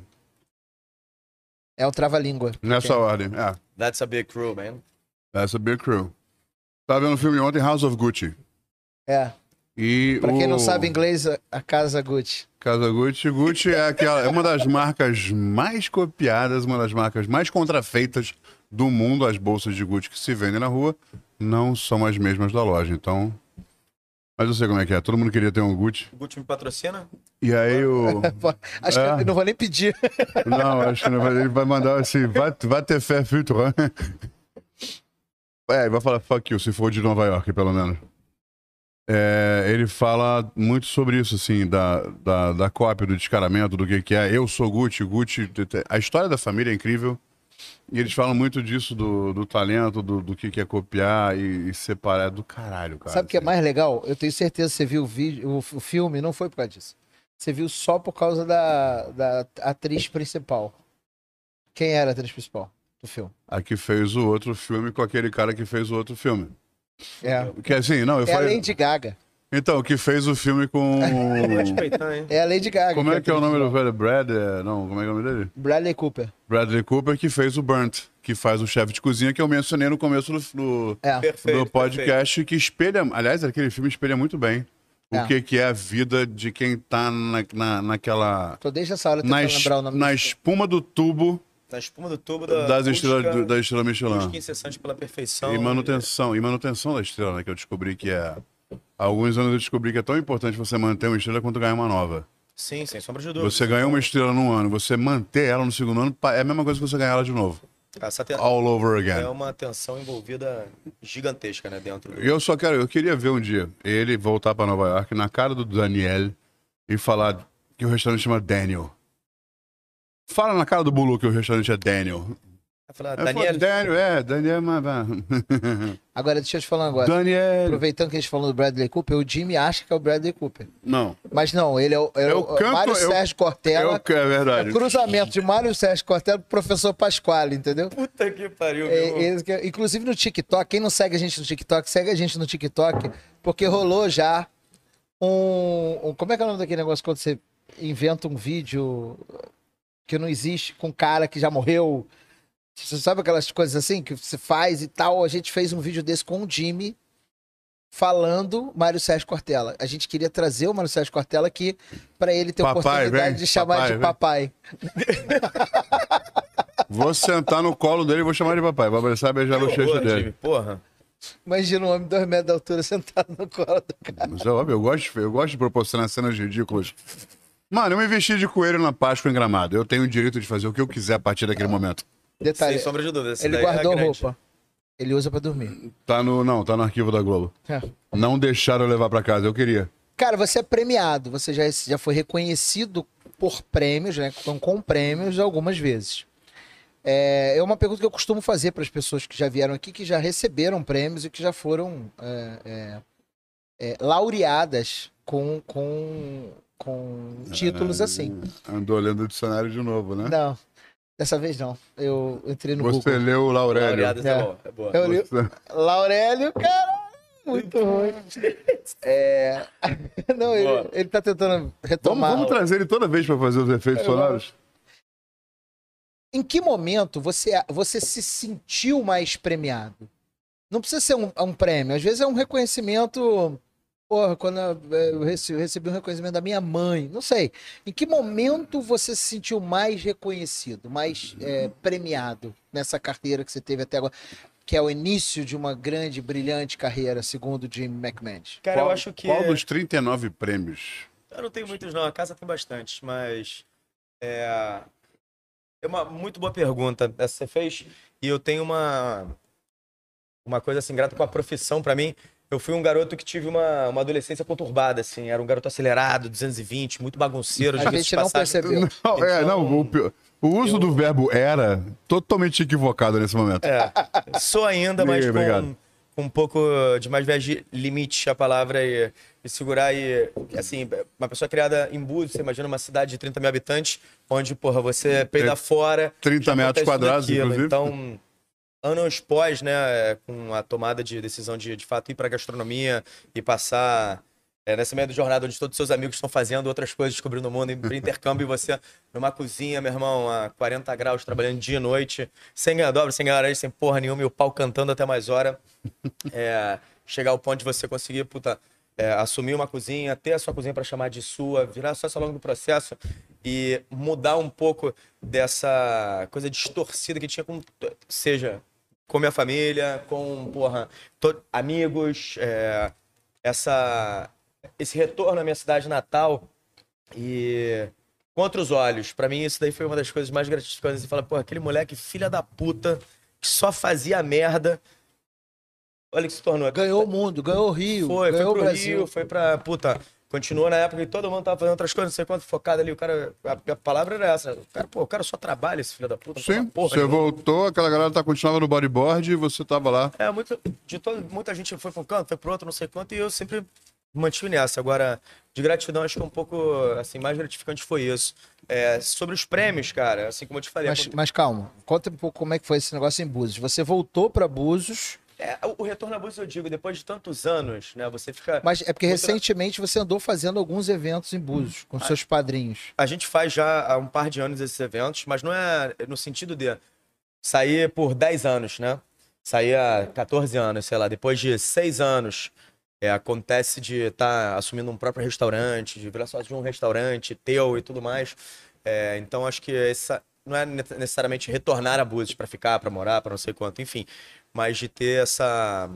É o trava-língua. Nessa Ok. ordem. É, That's a big crew, man. essa big crew. Tava vendo um filme ontem, House of Gucci. É. E Pra quem o... não sabe inglês, a- a casa Gucci. Casa Gucci. Gucci é, aquela, é uma das marcas mais copiadas, uma das marcas mais contrafeitas do mundo. As bolsas de Gucci que se vendem na rua não são as mesmas da loja. Então. Mas eu sei como é que é. Todo mundo queria ter um Gucci. O Gucci me patrocina? E aí o. Pô, Acho É. que eu não vou nem pedir. Não, acho que não vai. Ele vai mandar assim, vai, vai ter fé, filtro. É, ele vai falar fuck you, se for de Nova York, pelo menos. É, ele fala muito sobre isso, assim, da, da, da cópia, do descaramento, do que, que é. Eu sou Gucci, Gucci. A história da família é incrível. E eles falam muito disso, do, do talento, do, do que, que é copiar e, e separar. É do caralho, cara. Sabe o que é assim. mais legal? Eu tenho certeza que você viu o vídeo, o, o filme, não foi por causa disso. Você viu só por causa da, da atriz principal. Quem era a atriz principal do filme? A que fez o outro filme com aquele cara que fez o outro filme. É, Que assim, não, eu é a falei. Lady Gaga. Então, que fez o filme com. Respeitar, hein? É a Lady Gaga. Como é que é o atriz nome do principal. velho? Brad? é, Não, como é que é o nome dele? Bradley Cooper. Bradley Cooper, que fez o Burnt, que faz o chefe de cozinha que eu mencionei no começo do, do, É. Perfeito. do podcast, que espelha. Aliás, aquele filme espelha muito bem o É. que, que é a vida de quem tá na, na, naquela. Tô desde essa hora Na, tentando es- lembrar o nome na desse filme. espuma do tubo na espuma do tubo da Das busca, estrelas, do- da estrela Michelin. busca incessante pela perfeição. E manutenção, e manutenção da estrela, né? Que eu descobri que é. Há alguns anos eu descobri que é tão importante você manter uma estrela quanto ganhar uma nova. Sim, sem sombra de dúvida. Você ganhou uma estrela num ano, você manter ela no segundo ano, é a mesma coisa que você ganhar ela de novo. Essa te- All over é again. uma tensão envolvida gigantesca, né, dentro do... E eu só quero, eu queria ver um dia ele voltar pra Nova York na cara do Daniel e falar que o restaurante chama Daniel. Fala na cara do Bulu que o restaurante é Daniel. Vai falar, Eu Daniel, falo, Daniel, é, Daniel, mas... Agora, deixa eu te falar agora. Daniel. Aproveitando que a gente falou do Bradley Cooper, o Jimmy acha que é o Bradley Cooper. Não. Mas não, ele é o, é Eu o canto, Mário eu- Sérgio Cortella. Eu, é verdade. É cruzamento de Mário Sérgio Cortella pro professor Pasquale, entendeu? puta que pariu, É, meu. eles que- inclusive no TikTok, quem não segue a gente no TikTok, segue a gente no TikTok, porque rolou já um, um- Como é que é o nome daquele negócio quando você inventa um vídeo que não existe com um cara que já morreu? Você sabe aquelas coisas assim que você faz e tal? A gente fez um vídeo desse com o Jimmy falando Mário Sérgio Cortella. A gente queria trazer o Mário Sérgio Cortella aqui para ele ter a Papai, oportunidade vem. de chamar Papai, de vem. papai. Vou sentar no colo dele e vou chamar de papai. Vou abraçar e beijar a bochecha Boa, dele. Jimmy, porra. Imagina um homem de dois metros de altura sentado no colo do cara. Mas é óbvio, eu gosto, eu gosto de proporcionar cenas ridículas. Mano, eu me vesti de coelho na Páscoa em Gramado. Eu tenho o direito de fazer o que eu quiser a partir daquele momento. Detalhe, Sem sombra de dúvida. essa ele daí é guardou grande. roupa. Ele usa pra dormir. Tá no, não, tá no arquivo da Globo. É. Não deixaram eu levar pra casa, eu queria. Cara, você é premiado. Você já, já foi reconhecido por prêmios, né? Com, com prêmios algumas vezes. É, é uma pergunta que eu costumo fazer para as pessoas que já vieram aqui, que já receberam prêmios e que já foram é, é, é, laureadas com, com, com títulos assim. Andou lendo o dicionário de novo, né? Não, dessa vez não. Eu entrei no Você Google. leu o Laurélio. Laureadas é, É. bom, é boa. Eu li Você- Laurélio, caralho, muito ruim. É... Não, ele, Boa. ele tá tentando Vamos, retomar. vamos trazer ele toda vez pra fazer os efeitos É, sonoros? Em que momento você, você se sentiu mais premiado? Não precisa ser um, um prêmio, às vezes é um reconhecimento. Porra, quando eu eu rece- eu recebi um reconhecimento da minha mãe, não sei. Em que momento você se sentiu mais reconhecido, mais é, premiado nessa carreira que você teve até agora? Que é o início de uma grande, brilhante carreira, segundo Jim McManus. Cara, Qual, eu acho que... qual dos trinta e nove prêmios? Eu não tenho muitos, não. A casa tem bastante, mas... É... É uma muito boa pergunta essa que você fez. E eu tenho uma... Uma coisa, assim, grata com a profissão pra mim. Eu fui um garoto que tive uma, uma adolescência conturbada, assim. Era um garoto acelerado, duzentos e vinte, muito bagunceiro. A diga-se gente de não passagem. percebeu. Não, é, Então, não, o, pi- o uso eu- do verbo era totalmente equivocado nesse momento. É, sou ainda, mas Ih, com, obrigado. com um pouco de mais de limite a palavra e, e segurar e, assim, uma pessoa criada em Búzios, você imagina uma cidade de trinta mil habitantes, onde, porra, você peida fora. trinta já metros acontece tudo quadrados, aquilo. inclusive. Então, anos pós, né, com a tomada de decisão de, de fato, ir pra gastronomia e passar... É, nessa meia de jornada onde todos os seus amigos estão fazendo outras coisas, descobrindo o mundo, em intercâmbio, e você numa cozinha, meu irmão, a quarenta graus, trabalhando dia e noite, sem ganhar dobra, sem ganhar hora, sem porra nenhuma, e o pau cantando até mais hora. É, chegar ao ponto de você conseguir, puta, é, assumir uma cozinha, ter a sua cozinha para chamar de sua, virar sócio ao longo do processo e mudar um pouco dessa coisa distorcida que tinha com, seja com minha família, com, porra, to- amigos, é, essa... esse retorno à minha cidade natal e com outros olhos. Pra mim, isso daí foi uma das coisas mais gratificantes. Você fala, pô, aquele moleque filha da puta que só fazia merda. Olha o que se tornou. Ganhou o mundo, ganhou o Rio, Foi, foi ganhou pro o Brasil. Rio, foi pra... Puta, continuou na época que todo mundo tava fazendo outras coisas, não sei quanto, focado ali. O cara... A, a palavra era essa. O cara, pô, o cara só trabalha, esse filho da puta. não faz Sim, uma porra você nenhuma. voltou, aquela galera tá, continuava no bodyboard e você tava lá. É, muito, de todo, muita gente foi pra um canto, foi pro outro, não sei quanto, e eu sempre mantive nessa. Agora, de gratidão, acho que um pouco, assim, mais gratificante foi isso. É, sobre os prêmios, cara, assim como eu te falei... Mas, aconte- mas calma, conta um pouco como é que foi esse negócio em Búzios. Você voltou pra Búzios, É, o, o retorno a Búzios, eu digo, depois de tantos anos, né, você fica... mas é porque Muito- recentemente você andou fazendo alguns eventos em Búzios com seus padrinhos. A gente faz já há um par de anos esses eventos, mas não é no sentido de sair por dez anos, né? Sair há quatorze anos, sei lá, depois de seis anos... É, acontece de estar assumindo um próprio restaurante, de virar sócio de um restaurante teu e tudo mais. É, então, acho que essa, não é necessariamente retornar a Búzios para ficar, para morar, para não sei quanto, enfim. Mas de ter essa...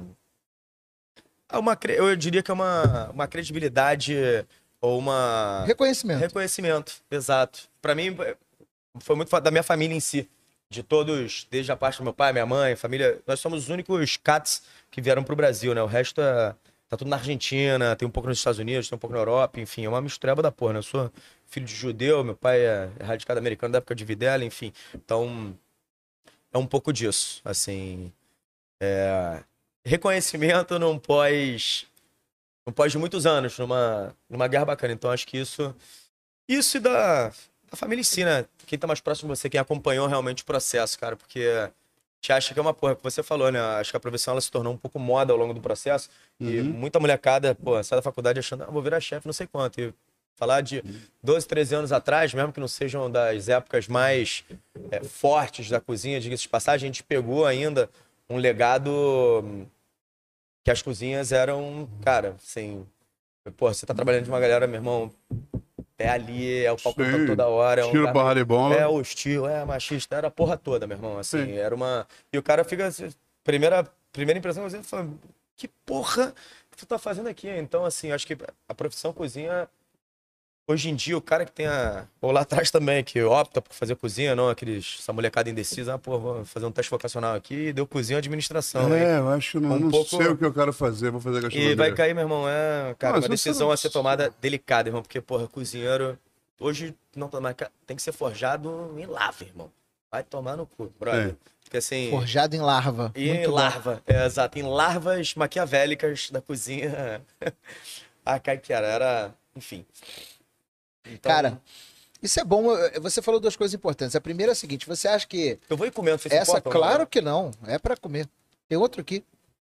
Uma, eu diria que é uma, uma credibilidade ou uma... Reconhecimento. Reconhecimento, exato. Para mim, foi muito da minha família em si. De todos, desde a parte do meu pai, minha mãe, família... Nós somos os únicos cats que vieram pro Brasil, né? O resto é... Tá tudo na Argentina, tem um pouco nos Estados Unidos, tem um pouco na Europa, enfim. É uma mistureba da porra, né? Eu sou filho de judeu, meu pai é radicado americano da época de Videla, enfim. Então, é um pouco disso, assim... É... Reconhecimento num pós... Num pós de muitos anos, numa, numa guerra bacana. Então, acho que isso... Isso e da, da família em si, né? Quem tá mais próximo de você, quem acompanhou realmente o processo, cara. Porque a gente acha que é uma porra, que você falou, né? Acho que a profissão ela se tornou um pouco moda ao longo do processo. Uhum. E muita molecada, pô, sai da faculdade achando, ah, vou virar chefe, não sei quanto. E falar de doze, treze anos atrás, mesmo que não sejam das épocas mais é, fortes da cozinha, diga-se de passagem, a gente pegou ainda um legado que as cozinhas eram, cara, assim... Pô, você tá trabalhando de uma galera, meu irmão, pé ali, é o pau cantando toda hora. É um estilo lugar, barra de bomba. É o estilo, é machista, era a porra toda, meu irmão, assim, Sim. era uma... E o cara fica, assim, primeira, primeira impressão, você fala, que porra que tu tá fazendo aqui? Então, assim, acho que a profissão cozinha... Hoje em dia, o cara que tem a... Ou lá atrás também, que opta por fazer cozinha, não, aqueles... Essa molecada indecisa, ah, pô, vou fazer um teste vocacional aqui e deu cozinha e administração. É, hein? eu acho que não, Um não pouco- sei o que eu quero fazer, vou fazer gastronomia. E vai cair, meu irmão, é, cara, Mas uma você decisão não- a ser tomada delicada, irmão, porque, porra, cozinheiro, hoje não tá mais, tem que ser forjado em lava, irmão. Vai tomar no cu, brother. É. Porque assim, Forjado em larva. e em Muito bom. larva, é, exato, em larvas maquiavélicas da cozinha. A caiqueira era, enfim. Então, Cara, isso é bom. eh, Você falou duas coisas importantes. A primeira é a seguinte: você acha que eu vou ir comendo, vocês se essa, importam, claro não? que não, é pra comer. Tem outro aqui.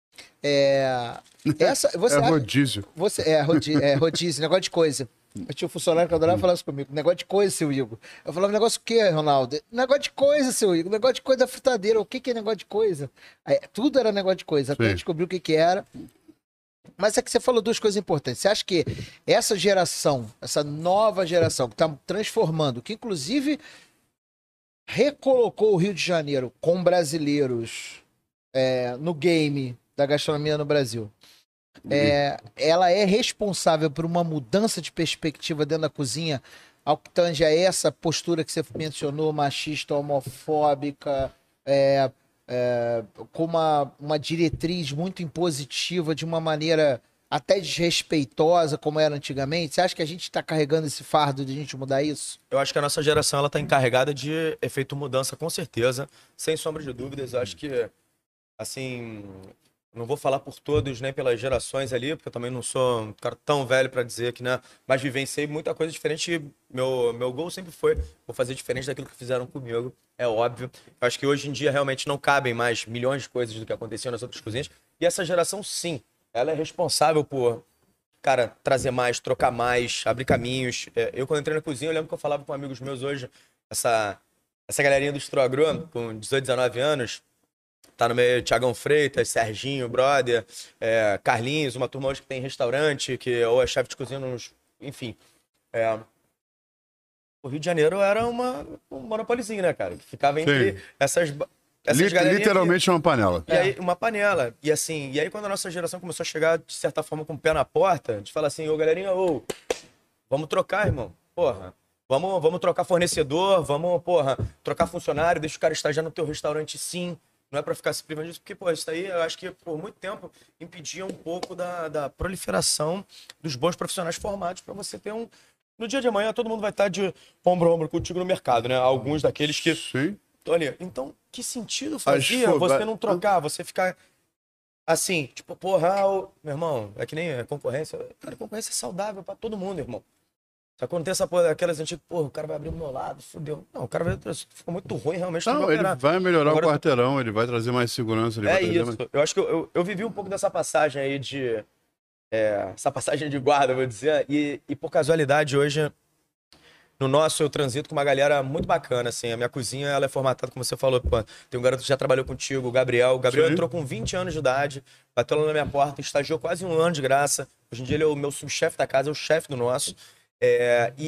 É, essa, você É acha, rodízio. você, é, rodízio, é rodízio, negócio de coisa. Eu tinha um funcionário que adorava falar isso comigo. Negócio de coisa, seu Igor. Eu falava, negócio o quê, Ronaldo? Negócio de coisa, seu Igor. Negócio de coisa da fritadeira. O que, que é negócio de coisa? Aí, tudo era negócio de coisa. Até Sim. descobrir o que, que era. Mas é que você falou duas coisas importantes. Você acha que essa geração, essa nova geração que está transformando, que inclusive recolocou o Rio de Janeiro com brasileiros é, no game da gastronomia no Brasil, é, ela é responsável por uma mudança de perspectiva dentro da cozinha, ao que tange a essa postura que você mencionou, machista, homofóbica, é, é, com uma, uma diretriz muito impositiva, de uma maneira até desrespeitosa, como era antigamente? Você acha que a gente está carregando esse fardo de a gente mudar isso? Eu acho que a nossa geração ela tá encarregada de efeito mudança, com certeza, sem sombra de dúvidas. Eu acho que, assim, não vou falar por todos, nem pelas gerações ali, porque eu também não sou um cara tão velho para dizer que, né, mas vivenciei muita coisa diferente. Meu, meu gol sempre foi, vou fazer diferente daquilo que fizeram comigo, é óbvio. Eu acho que hoje em dia realmente não cabem mais milhões de coisas do que aconteciam nas outras cozinhas. E essa geração, sim, ela é responsável por, cara, trazer mais, trocar mais, abrir caminhos. É, eu, quando entrei na cozinha, eu lembro que eu falava com amigos meus hoje, essa, essa galerinha do Stroagro, com dezoito, dezenove anos, tá no meio Thiagão Freitas, Serginho, brother, é, Carlinhos, uma turma hoje que tem restaurante, que ou é chefe de cozinha, nos, enfim. É, o Rio de Janeiro era uma, um monopolizinho, né, cara? Que ficava entre Sim. essas, essas Lit- galerinhas aqui. literalmente uma panela. E aí, uma panela. E assim, e aí quando a nossa geração começou a chegar, de certa forma, com o pé na porta, a gente fala assim, ô galerinha, ô, vamos trocar, irmão. Porra. Vamos, vamos trocar fornecedor, vamos, porra, trocar funcionário, deixa o cara estagiar no teu restaurante, sim. Não é pra ficar se privando disso, porque, pô, isso aí eu acho que por muito tempo impedia um pouco da, da proliferação dos bons profissionais formados pra você ter um... No dia de amanhã, todo mundo vai estar de ombro a ombro contigo no mercado, né? Alguns daqueles que... Sim. Olha, então, que sentido fazia As você fo- não trocar, você ficar assim, tipo, porra, o... meu irmão, é que nem a concorrência. Cara, a concorrência é saudável pra todo mundo, irmão. Só que quando tem essa porra, aquelas antigas, porra, o cara vai abrir do meu lado, fudeu. Não, o cara vai, ficou muito ruim, realmente não, Não, vai ele operar. vai melhorar Agora- o quarteirão, ele vai trazer mais segurança. Ele vai É trazer isso. mais... Eu acho que eu, eu, eu vivi um pouco dessa passagem aí de... é, essa passagem de guarda, vou dizer. E, e por casualidade, hoje... No nosso, eu transito com uma galera muito bacana, assim. A minha cozinha, ela é formatada, como você falou, pô, tem um garoto que já trabalhou contigo, o Gabriel. O Gabriel Sim. entrou com vinte anos de idade, bateu lá na minha porta, estagiou quase um ano de graça. Hoje em dia ele é o meu subchefe da casa, é o chefe do nosso. É, e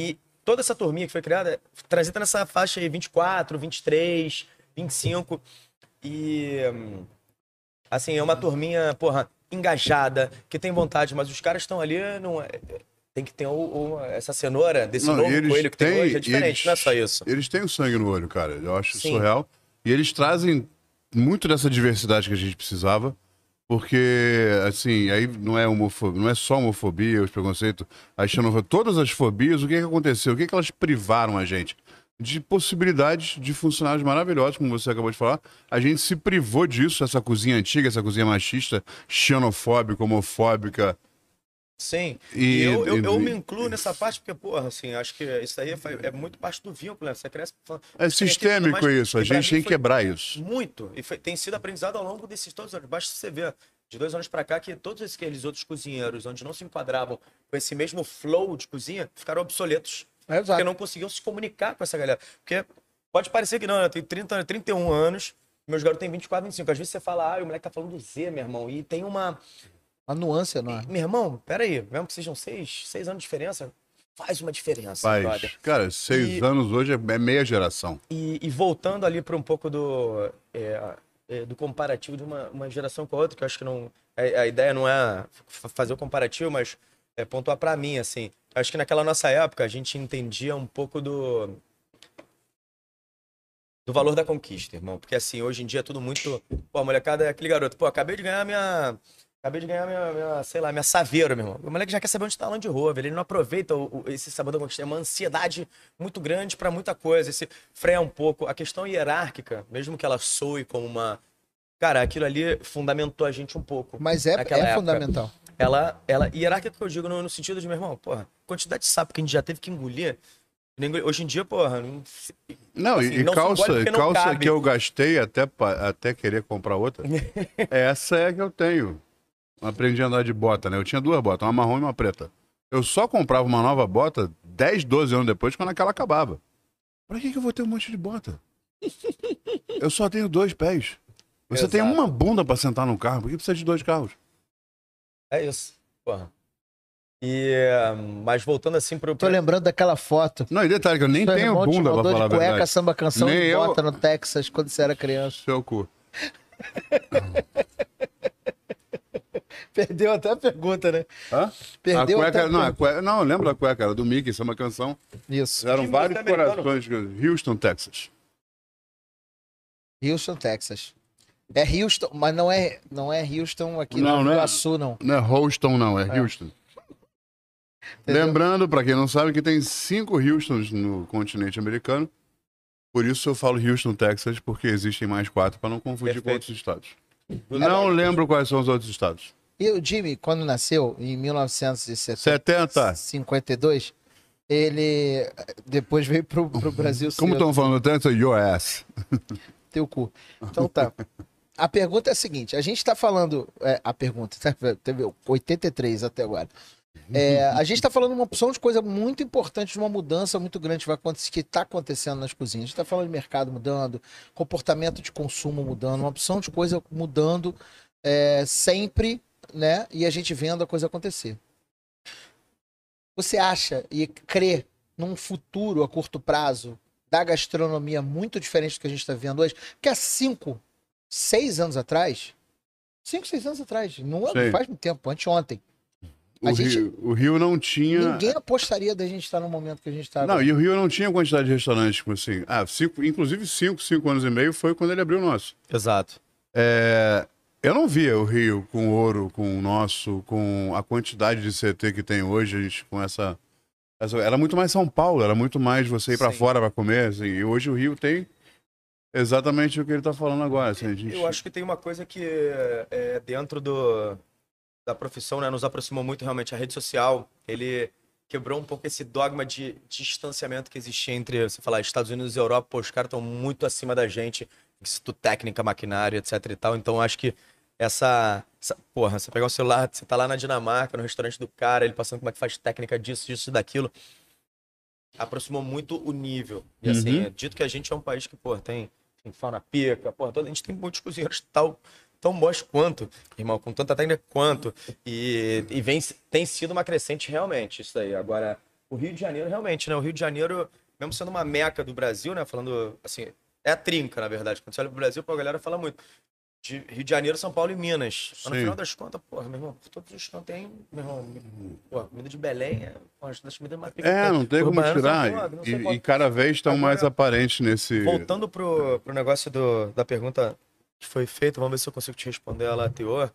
toda essa turminha que foi criada transita nessa faixa aí, vinte e quatro, vinte e três, vinte e cinco. E, assim, é uma turminha, porra, engajada, que tem vontade, mas os caras estão ali, não é... Tem que ter o, o, essa cenoura desse Não, novo eles coelho que tem têm- hoje, é diferente, eles- não é só isso. Eles têm o sangue no olho, cara. Eu acho Sim. surreal. E eles trazem muito dessa diversidade que a gente precisava. Porque, assim, aí não é, homofobia, não é só homofobia, os preconceitos, a xenofobia, todas as fobias, o que, que aconteceu? O que, que elas privaram a gente? De possibilidades de funcionários maravilhosos, como você acabou de falar. A gente se privou disso, essa cozinha antiga, essa cozinha machista, xenofóbica, homofóbica. Sim, E- e, eu, eu, eu e- me incluo nessa parte porque, porra, assim, acho que isso aí é, é muito parte do vínculo, né? Você cresce... É tem aquilo sistêmico mais- isso, a e pra gente mim tem que foi quebrar isso. Muito, e foi- tem sido aprendizado ao longo desses todos os anos. Basta você ver, de dois anos pra cá, que todos esses- aqueles outros cozinheiros, onde não se enquadravam com esse mesmo flow de cozinha, ficaram obsoletos. É, exato. Porque não conseguiam se comunicar com essa galera. Porque pode parecer que não, eu tenho trinta, trinta e um anos, meus garotos têm vinte e quatro, vinte e cinco. Às vezes você fala, ah, o moleque tá falando Z, meu irmão, e tem uma... A nuance, não é? Meu irmão, peraí, mesmo que sejam seis, seis anos de diferença, faz uma diferença, Faz. brother. Cara, seis E- anos hoje é é meia geração. E, e voltando ali para um pouco do, é, é, do comparativo de uma, uma geração com a outra, que eu acho que não. A, a ideia não é fa- fazer o comparativo, mas é pontuar para mim, assim. Eu acho que naquela nossa época a gente entendia um pouco do. Do valor da conquista, irmão. Porque assim, hoje em dia é tudo muito. Pô, a molecada é aquele garoto. Pô, acabei de ganhar minha. Acabei de ganhar minha, minha, sei lá, minha Saveiro, meu irmão. O moleque já quer saber onde tá a Land Rover. Ele não aproveita o, o- esse sabor da conquista. É uma ansiedade muito grande para muita coisa. Esse freia um pouco. A questão hierárquica, mesmo que ela soe como uma. Cara, aquilo ali fundamentou a gente um pouco. Mas é, naquela é época. fundamental. Ela, ela, hierárquica que eu digo no, no sentido de, meu irmão, porra, quantidade de sapo que a gente já teve que engolir. nem- Hoje em dia, porra, não, Não, Assim, e não se calça, engole porque não calça cabe. que eu gastei até, pa- até querer comprar outra, essa é a que eu tenho. Aprendi a andar de bota, né? Eu tinha duas botas, uma marrom e uma preta. Eu só comprava uma nova bota dez, doze anos depois, quando aquela acabava. Pra que, que eu vou ter um monte de bota? Eu só tenho dois pés. Você tem Exato. uma bunda pra sentar no carro, por que precisa de dois carros? é isso, porra. E, eh, mas voltando assim pro... Tô lembrando daquela foto. Não, e detalhe que eu nem Seu tenho irmão te bunda pra mandou falar a de cueca, verdade. samba canção Nem de eu- bota no Texas quando você era criança. Seu cu. Perdeu até a pergunta, né? Hã? Perdeu a até cueca, a não, a pergunta. cueca, não, lembra da cueca, era do Mickey, isso é uma canção. Isso. Eram Que vários música americana? corações. Houston, Texas. Houston, Texas. É Houston, mas não é, não é Houston aqui Não, no não é. Iguaçu, não. Não é Houston, não, é, Houston. Entendeu? Lembrando, pra quem não sabe, que tem cinco Houstons no continente americano. Por isso eu falo Houston, Texas, porque existem mais quatro, pra não confundir com Perfeito. outros estados. Não lembro quais são os outros estados. E o Jimmy, quando nasceu, em mil novecentos e setenta. cinquenta e dois, ele depois veio pro, pro Brasil Como cedo. estão falando Texas? Your ass. Teu cu. Então tá. A pergunta é a seguinte: a gente tá falando. É, a pergunta, tá? Teve oitenta e três até agora. É, a gente tá falando uma opção de coisa muito importante, de uma mudança muito grande que vai acontecer, que tá acontecendo nas cozinhas. A gente tá falando de mercado mudando, comportamento de consumo mudando, uma opção de coisa mudando é, sempre, né? E a gente vendo a coisa acontecer. Você acha e crê num futuro a curto prazo da gastronomia muito diferente do que a gente está vendo hoje? Porque há cinco, seis anos atrás, cinco, seis anos atrás, não é- Sei. faz muito tempo, anteontem, O, A gente- Rio, o Rio não tinha. ninguém apostaria da gente estar no momento que a gente está Não, agora. e o Rio não tinha quantidade de restaurantes, tipo assim. Ah, cinco, inclusive cinco, cinco anos e meio foi quando ele abriu o nosso. Exato. É, eu não via o Rio com ouro, com o nosso, com a quantidade de C T que tem hoje, a gente, com essa, essa- Era muito mais São Paulo, era muito mais você ir pra Sim. fora pra comer, assim, e hoje o Rio tem exatamente o que ele tá falando agora. Assim, a gente... Eu acho que tem uma coisa que é, dentro do, da profissão, né, nos aproximou muito realmente a rede social. Ele quebrou um pouco esse dogma de distanciamento que existia entre, você falar, Estados Unidos e Europa. Pô, os caras estão muito acima da gente, quesito técnica, maquinário, etc e tal. Então, eu acho que essa, essa... Porra, você pegar o celular, você tá lá na Dinamarca, no restaurante do cara, ele passando como é que faz técnica disso, disso e daquilo. Aproximou muito o nível. E assim, Uhum. é dito que a gente é um país que, pô, tem, tem fauna pica, porra, toda, a gente tem muitos cozinheiros tal, tão bons quanto, irmão, com tanta técnica quanto. E, e vem, tem sido uma crescente realmente isso aí. Agora, o Rio de Janeiro, realmente, né? O Rio de Janeiro, mesmo sendo uma meca do Brasil, né? Falando, assim, é a trinca, na verdade. Quando você olha pro Brasil, pô, a galera fala muito de Rio de Janeiro, São Paulo e Minas. Mas no Sim. final das contas, porra, meu irmão, por todos os cantos tem, meu irmão, pô, comida de Belém é, pô, uma das comidas mais picantes. É, não tem Os como baianos são tirar. foda, não sei E, qual- e cada vez estão Agora, mais aparentes nesse. Voltando pro, pro negócio do, da pergunta que foi feita, vamos ver se eu consigo te responder ela a teor.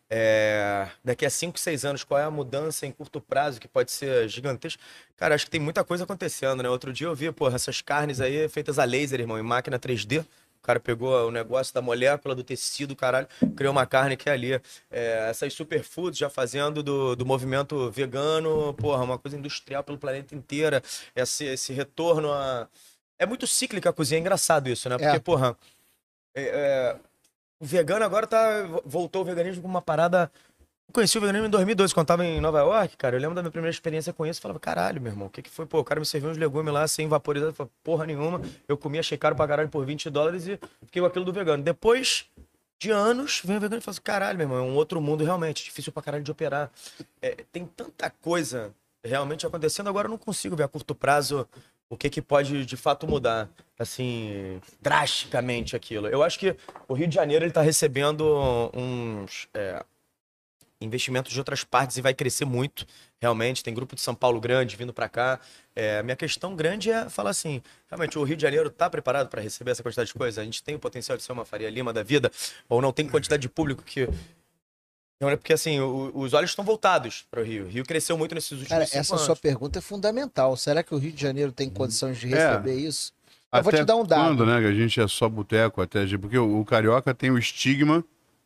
É, daqui a cinco, seis anos, qual é a mudança em curto prazo que pode ser gigantesca? Cara, acho que tem muita coisa acontecendo, né? Outro dia eu vi, porra, essas carnes aí feitas a laser, irmão, em máquina três D. O cara pegou o negócio da molécula, do tecido, caralho, criou uma carne que é ali. É, essas superfoods já fazendo do, do movimento vegano, porra, uma coisa industrial pelo planeta inteiro. Esse, esse retorno a... É muito cíclica a cozinha, é engraçado isso, né? Porque, É. porra, é, é, o vegano agora tá, voltou o veganismo como uma parada... Eu conheci o veganismo em dois mil e doze, quando eu tava em Nova York, cara. Eu lembro da minha primeira experiência com isso. Eu falava, caralho, meu irmão, o que que foi? Pô, o cara me serviu uns legumes lá sem vaporizar. Eu falei, porra nenhuma. Eu comi, achei caro pra caralho por vinte dólares e fiquei com aquilo do vegano. Depois de anos, vem o vegano e fala assim, caralho, meu irmão, é um outro mundo realmente, difícil pra caralho de operar. É, tem tanta coisa realmente acontecendo, agora eu não consigo ver a curto prazo o que que pode de fato mudar, assim, drasticamente aquilo. Eu acho que o Rio de Janeiro, ele tá recebendo uns... é, investimentos de outras partes e vai crescer muito, realmente. Tem grupo de São Paulo grande vindo para cá. É, a minha questão grande é falar assim, realmente o Rio de Janeiro está preparado para receber essa quantidade de coisa? A gente tem o potencial de ser uma Faria Lima da vida? Ou não tem quantidade de público que... Não, é porque assim, o, os olhos estão voltados para o Rio. O Rio cresceu muito nesses últimos Cara, cinco essa anos. sua pergunta é fundamental. Será que o Rio de Janeiro tem condições de receber isso? Eu vou Até te dar um dado. quando, né? Que a gente é só boteco, até. Porque o, o carioca tem o estigma,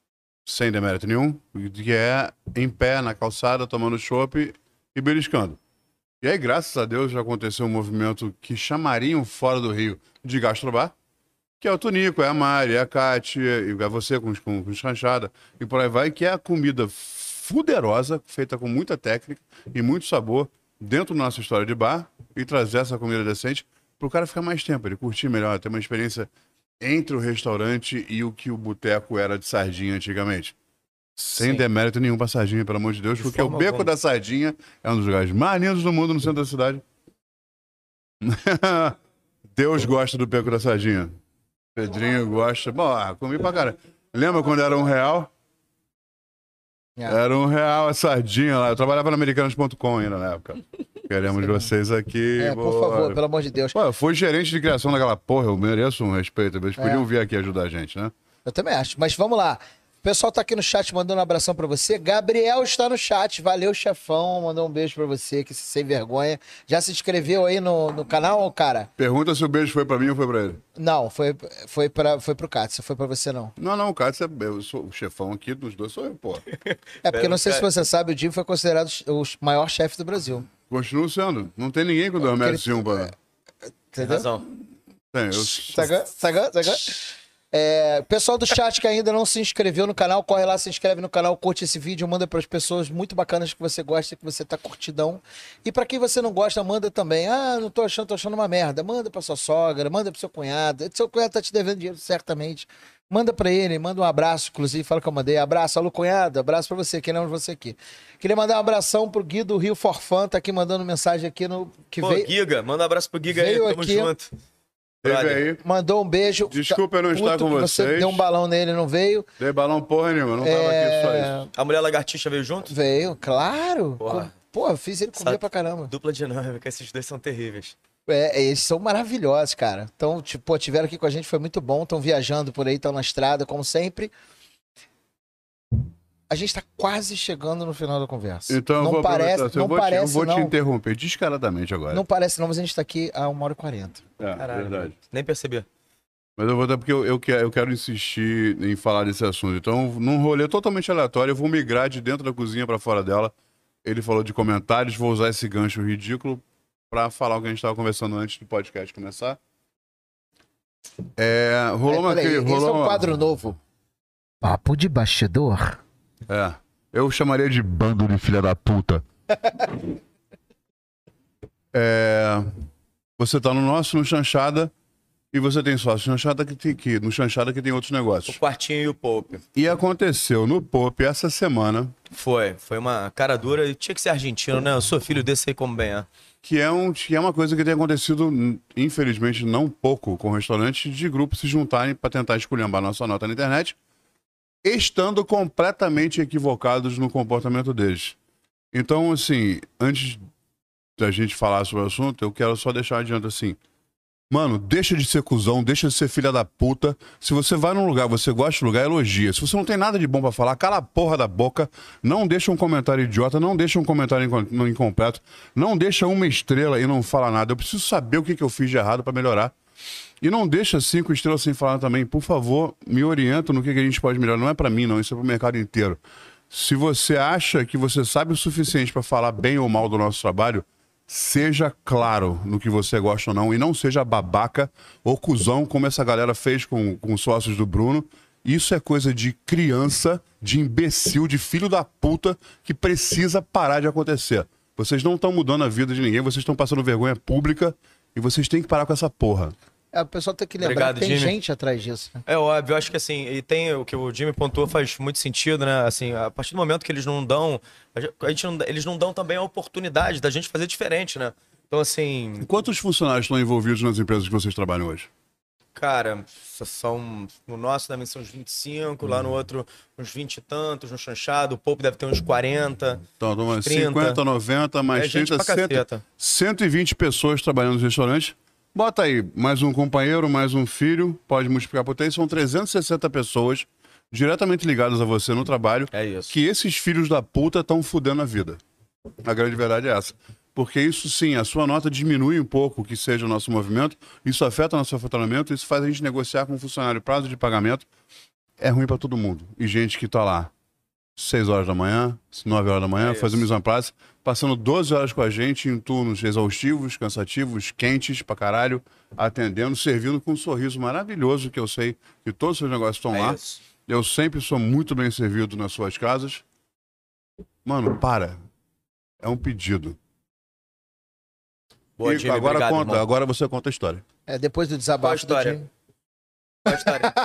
sem demérito nenhum, que é em pé na calçada, tomando chopp e beliscando. E aí, graças a Deus, já aconteceu um movimento que chamariam fora do Rio de gastrobar, que é o Tonico, é a Mari, é a Kate, é você com, com, com chanchada, e por aí vai, que é a comida fuderosa, feita com muita técnica e muito sabor, dentro da nossa história de bar, e trazer essa comida decente para o cara ficar mais tempo, ele curtir melhor, ter uma experiência entre o restaurante e o que o boteco era de sardinha antigamente. Sem Sim. demérito nenhum pra sardinha, pelo amor de Deus, De porque o forma Beco alguma. da Sardinha é um dos lugares mais lindos do mundo no centro da cidade. Deus gosta do Beco da Sardinha. Pedrinho gosta. Bom, ah, comi pra caralho. Lembra quando era um real? É. Era um real a sardinha lá. Eu trabalhava no americanos ponto com ainda na época. Queremos vocês aqui. É, por boa. favor, pelo amor de Deus. Pô, eu fui gerente de criação daquela porra, eu mereço um respeito. Eles podiam vir aqui ajudar a gente, né? Eu também acho. Mas vamos lá. O pessoal tá aqui no chat mandando um abração pra você. Gabriel está no chat. Valeu, chefão. Mandou um beijo pra você, que sem vergonha. Já se inscreveu aí no, no canal, cara? Pergunta se o beijo foi pra mim ou foi pra ele. Não, foi, foi, pra, foi pro Cássio. Foi pra você, não. Não, não, o Cássio, é- eu sou o chefão aqui dos dois, sou eu, pô. É porque É, não sei se cara. você sabe, o Jim foi considerado o maior chefe do Brasil. Continuo sendo. Não tem ninguém com dois metros e um, pô. Tem Entendeu? razão. Tem, eu... Sagã, sagã, sagã. É, pessoal do chat que ainda não se inscreveu no canal, corre lá, se inscreve no canal, curte esse vídeo, manda para as pessoas muito bacanas que você gosta, que você tá curtidão. E para quem você não gosta, manda também. Ah, não tô achando, tô achando uma merda. Manda para sua sogra, manda para seu cunhado. Seu cunhado tá te devendo dinheiro, certamente. Manda para ele, manda um abraço, inclusive, fala que eu mandei. Abraço, alô cunhado, abraço para você, queremos você aqui. Queria mandar um abração pro Gui do Rio Forfã, tá aqui mandando mensagem aqui no que Pô, veio, Giga, manda um abraço pro Giga aí, veio tamo aqui. junto. Teve Brother. aí. mandou um beijo. Desculpa eu não Puto estar com que você vocês. deu um balão nele, não veio. Dei balão porra nenhuma, não tava aqui só isso. A mulher lagartixa veio junto? Veio, claro. Porra. Com- Pô, eu fiz ele comer Sabe- pra caramba. Dupla dinâmica, esses dois são terríveis. É, eles são maravilhosos, cara. Então, tipo, pô, tiveram aqui com a gente, foi muito bom. Estão viajando por aí, estão na estrada, como sempre. A gente tá quase chegando no final da conversa. Então eu não vou parece, aproveitar. não eu vou, te, eu parece, vou te não. interromper descaradamente agora. Não parece, não, mas a gente tá aqui a uma hora e quarenta. É, Caralho. verdade. Nem percebi. Mas eu vou dar porque eu, eu, quero, eu quero insistir em falar desse assunto. Então, num rolê totalmente aleatório, eu vou migrar de dentro da cozinha pra fora dela. Ele falou de comentários, vou usar esse gancho ridículo pra falar o que a gente tava conversando antes do podcast começar. É, rolou É, uma... peraí, rolou esse é um uma- quadro novo. Papo de bastidor. É. Eu chamaria de bando de filha da puta. É, você tá no nosso, no Chanchada, E você tem sócio chanchada que tem que no chanchada que tem outros O negócios. Quartinho e o Pope. E aconteceu no Pop essa semana, Foi, foi uma cara dura e tinha que ser argentino, né? Eu sou filho desse aí como bem é. que é, um, que é uma coisa que tem acontecido, infelizmente, não pouco com restaurantes de grupos se juntarem para tentar esculhambar nossa nota na internet, estando completamente equivocados no comportamento deles. Então, assim, antes da gente falar sobre o assunto, eu quero só deixar adiante assim. Mano, deixa de ser cuzão, deixa de ser filha da puta. Se você vai num lugar, você gosta do lugar, elogia. Se você não tem nada de bom pra falar, cala a porra da boca. Não deixa um comentário idiota, não deixa um comentário incom- no incompleto. Não deixa uma estrela e não fala nada. Eu preciso saber o que, que eu fiz de errado pra melhorar. E não deixa cinco estrelas sem falar também. Por favor, me orienta no que, que a gente pode melhorar. Não é pra mim, não. Isso é pro mercado inteiro. Se você acha que você sabe o suficiente pra falar bem ou mal do nosso trabalho, seja claro no que você gosta ou não, e não seja babaca ou cuzão, como essa galera fez com, com os sócios do Bruno. Isso é coisa de criança, de imbecil, de filho da puta, que precisa parar de acontecer. Vocês não estão mudando a vida de ninguém, vocês estão passando vergonha pública e vocês têm que parar com essa porra. É, o pessoal tem que lembrar Obrigado, que tem Jimmy. gente atrás disso. Né? É óbvio, eu acho que assim, e tem o que o Jimmy pontuou faz muito sentido, né? Assim, a partir do momento que eles não dão, a gente, a gente não, eles não dão também a oportunidade da gente fazer diferente, né? Então, assim, Quantos funcionários estão envolvidos nas empresas que vocês trabalham hoje? cara, são. No nosso também são uns vinte e cinco, lá no outro uns vinte e tantos, no chanchado, o Pope deve ter uns quarenta. Então, toma trinta. cinquenta, noventa, mais É gente trinta, pra caceta. cento e vinte pessoas trabalhando nos restaurantes. Bota aí, mais um companheiro, mais um filho, pode multiplicar por três, são trezentas e sessenta pessoas diretamente ligadas a você no trabalho, É isso. que esses filhos da puta estão fudendo a vida. A grande verdade é essa. Porque isso sim, a sua nota diminui um pouco o que seja o nosso movimento, isso afeta o nosso faturamento, isso faz a gente negociar com o funcionário prazo de pagamento. É ruim pra todo mundo. E gente que tá lá seis horas da manhã, nove horas da manhã, É fazendo mise en place, passando doze horas com a gente em turnos exaustivos, cansativos, quentes pra caralho, atendendo, servindo com um sorriso maravilhoso, que eu sei que todos os seus negócios estão lá. É isso. Eu sempre sou muito bem servido nas suas casas. Mano, para. É um pedido. Boa, E Jimmy, agora obrigado, conta, irmão. agora você conta a história. É, depois do Qual a desabafo do história? Jimmy. Qual a história?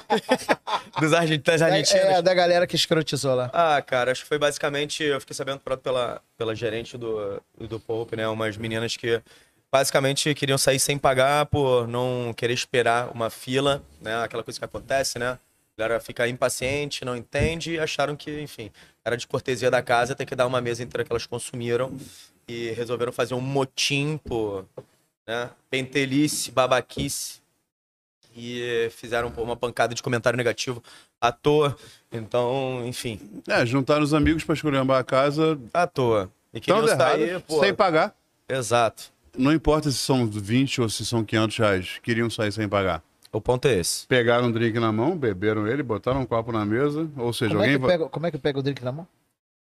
Dos argent- das argentinas? É, é, da galera que escrotizou lá. Ah, cara, acho que foi basicamente. Eu fiquei sabendo pela, pela, pela gerente do, do Pope, né? Umas meninas que basicamente queriam sair sem pagar por não querer esperar uma fila, né? Aquela coisa que acontece, né? A galera fica impaciente, não entende e acharam que, enfim, era de cortesia da casa ter que dar uma mesa inteira que elas consumiram e resolveram fazer um motim por, né? Pentelice, babaquice. E fizeram uma pancada de comentário negativo à toa. Então, enfim, É, juntaram os amigos pra esculhambar a casa, à toa. E tão queriam errado, sair, pô. sem pagar. Exato. Não importa se são vinte ou se são quinhentos reais, queriam sair sem pagar. O ponto é esse. Pegaram um drink na mão, beberam ele, botaram um copo na mesa, ou seja, Como é, alguém que vai... pega, como é que pega o drink na mão?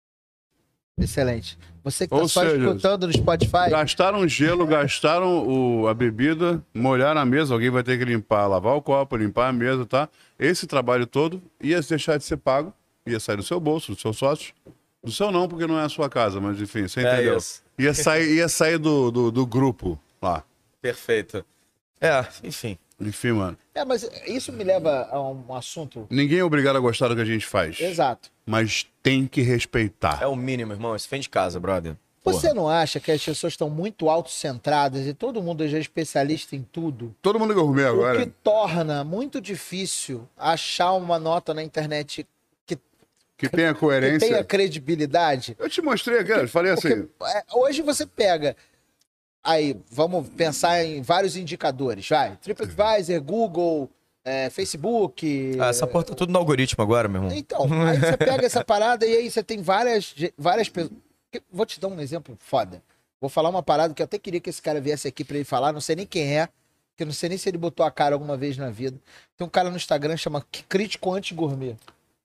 Excelente. Você que tá Ou só seja, escutando no Spotify, Gastaram gelo, gastaram o, a bebida, molharam a mesa, alguém vai ter que limpar, lavar o copo, limpar a mesa, tá? Esse trabalho todo ia deixar de ser pago, ia sair do seu bolso, do seu sócio. Do seu não, porque não é a sua casa, mas enfim, você É entendeu. isso. Ia sair, ia sair do, do, do grupo lá. Perfeito. É, enfim. Enfim, mano. é, mas isso me leva a um assunto. Ninguém é obrigado a gostar do que a gente faz. Exato. Mas tem que respeitar. É o mínimo, irmão. Isso vem de casa, brother. Porra. Você não acha que as pessoas estão muito autocentradas e todo mundo já é especialista em tudo? Todo mundo gourmet O agora. que torna muito difícil achar uma nota na internet que, Que tenha que coerência. tenha credibilidade. Eu te mostrei aqui, eu falei assim. Porque, é, hoje você pega. Aí, vamos pensar em vários indicadores. Vai. TripAdvisor, Google, é, Facebook. Ah, essa porra tá tudo no algoritmo agora, meu irmão. Então, aí você pega essa parada e aí você tem várias, várias pessoas. Vou te dar um exemplo foda. Vou falar uma parada que eu até queria que esse cara viesse aqui pra ele falar, não sei nem quem é, que eu não sei nem se ele botou a cara alguma vez na vida. Tem um cara no Instagram que chama Crítico Anti-Gourmet.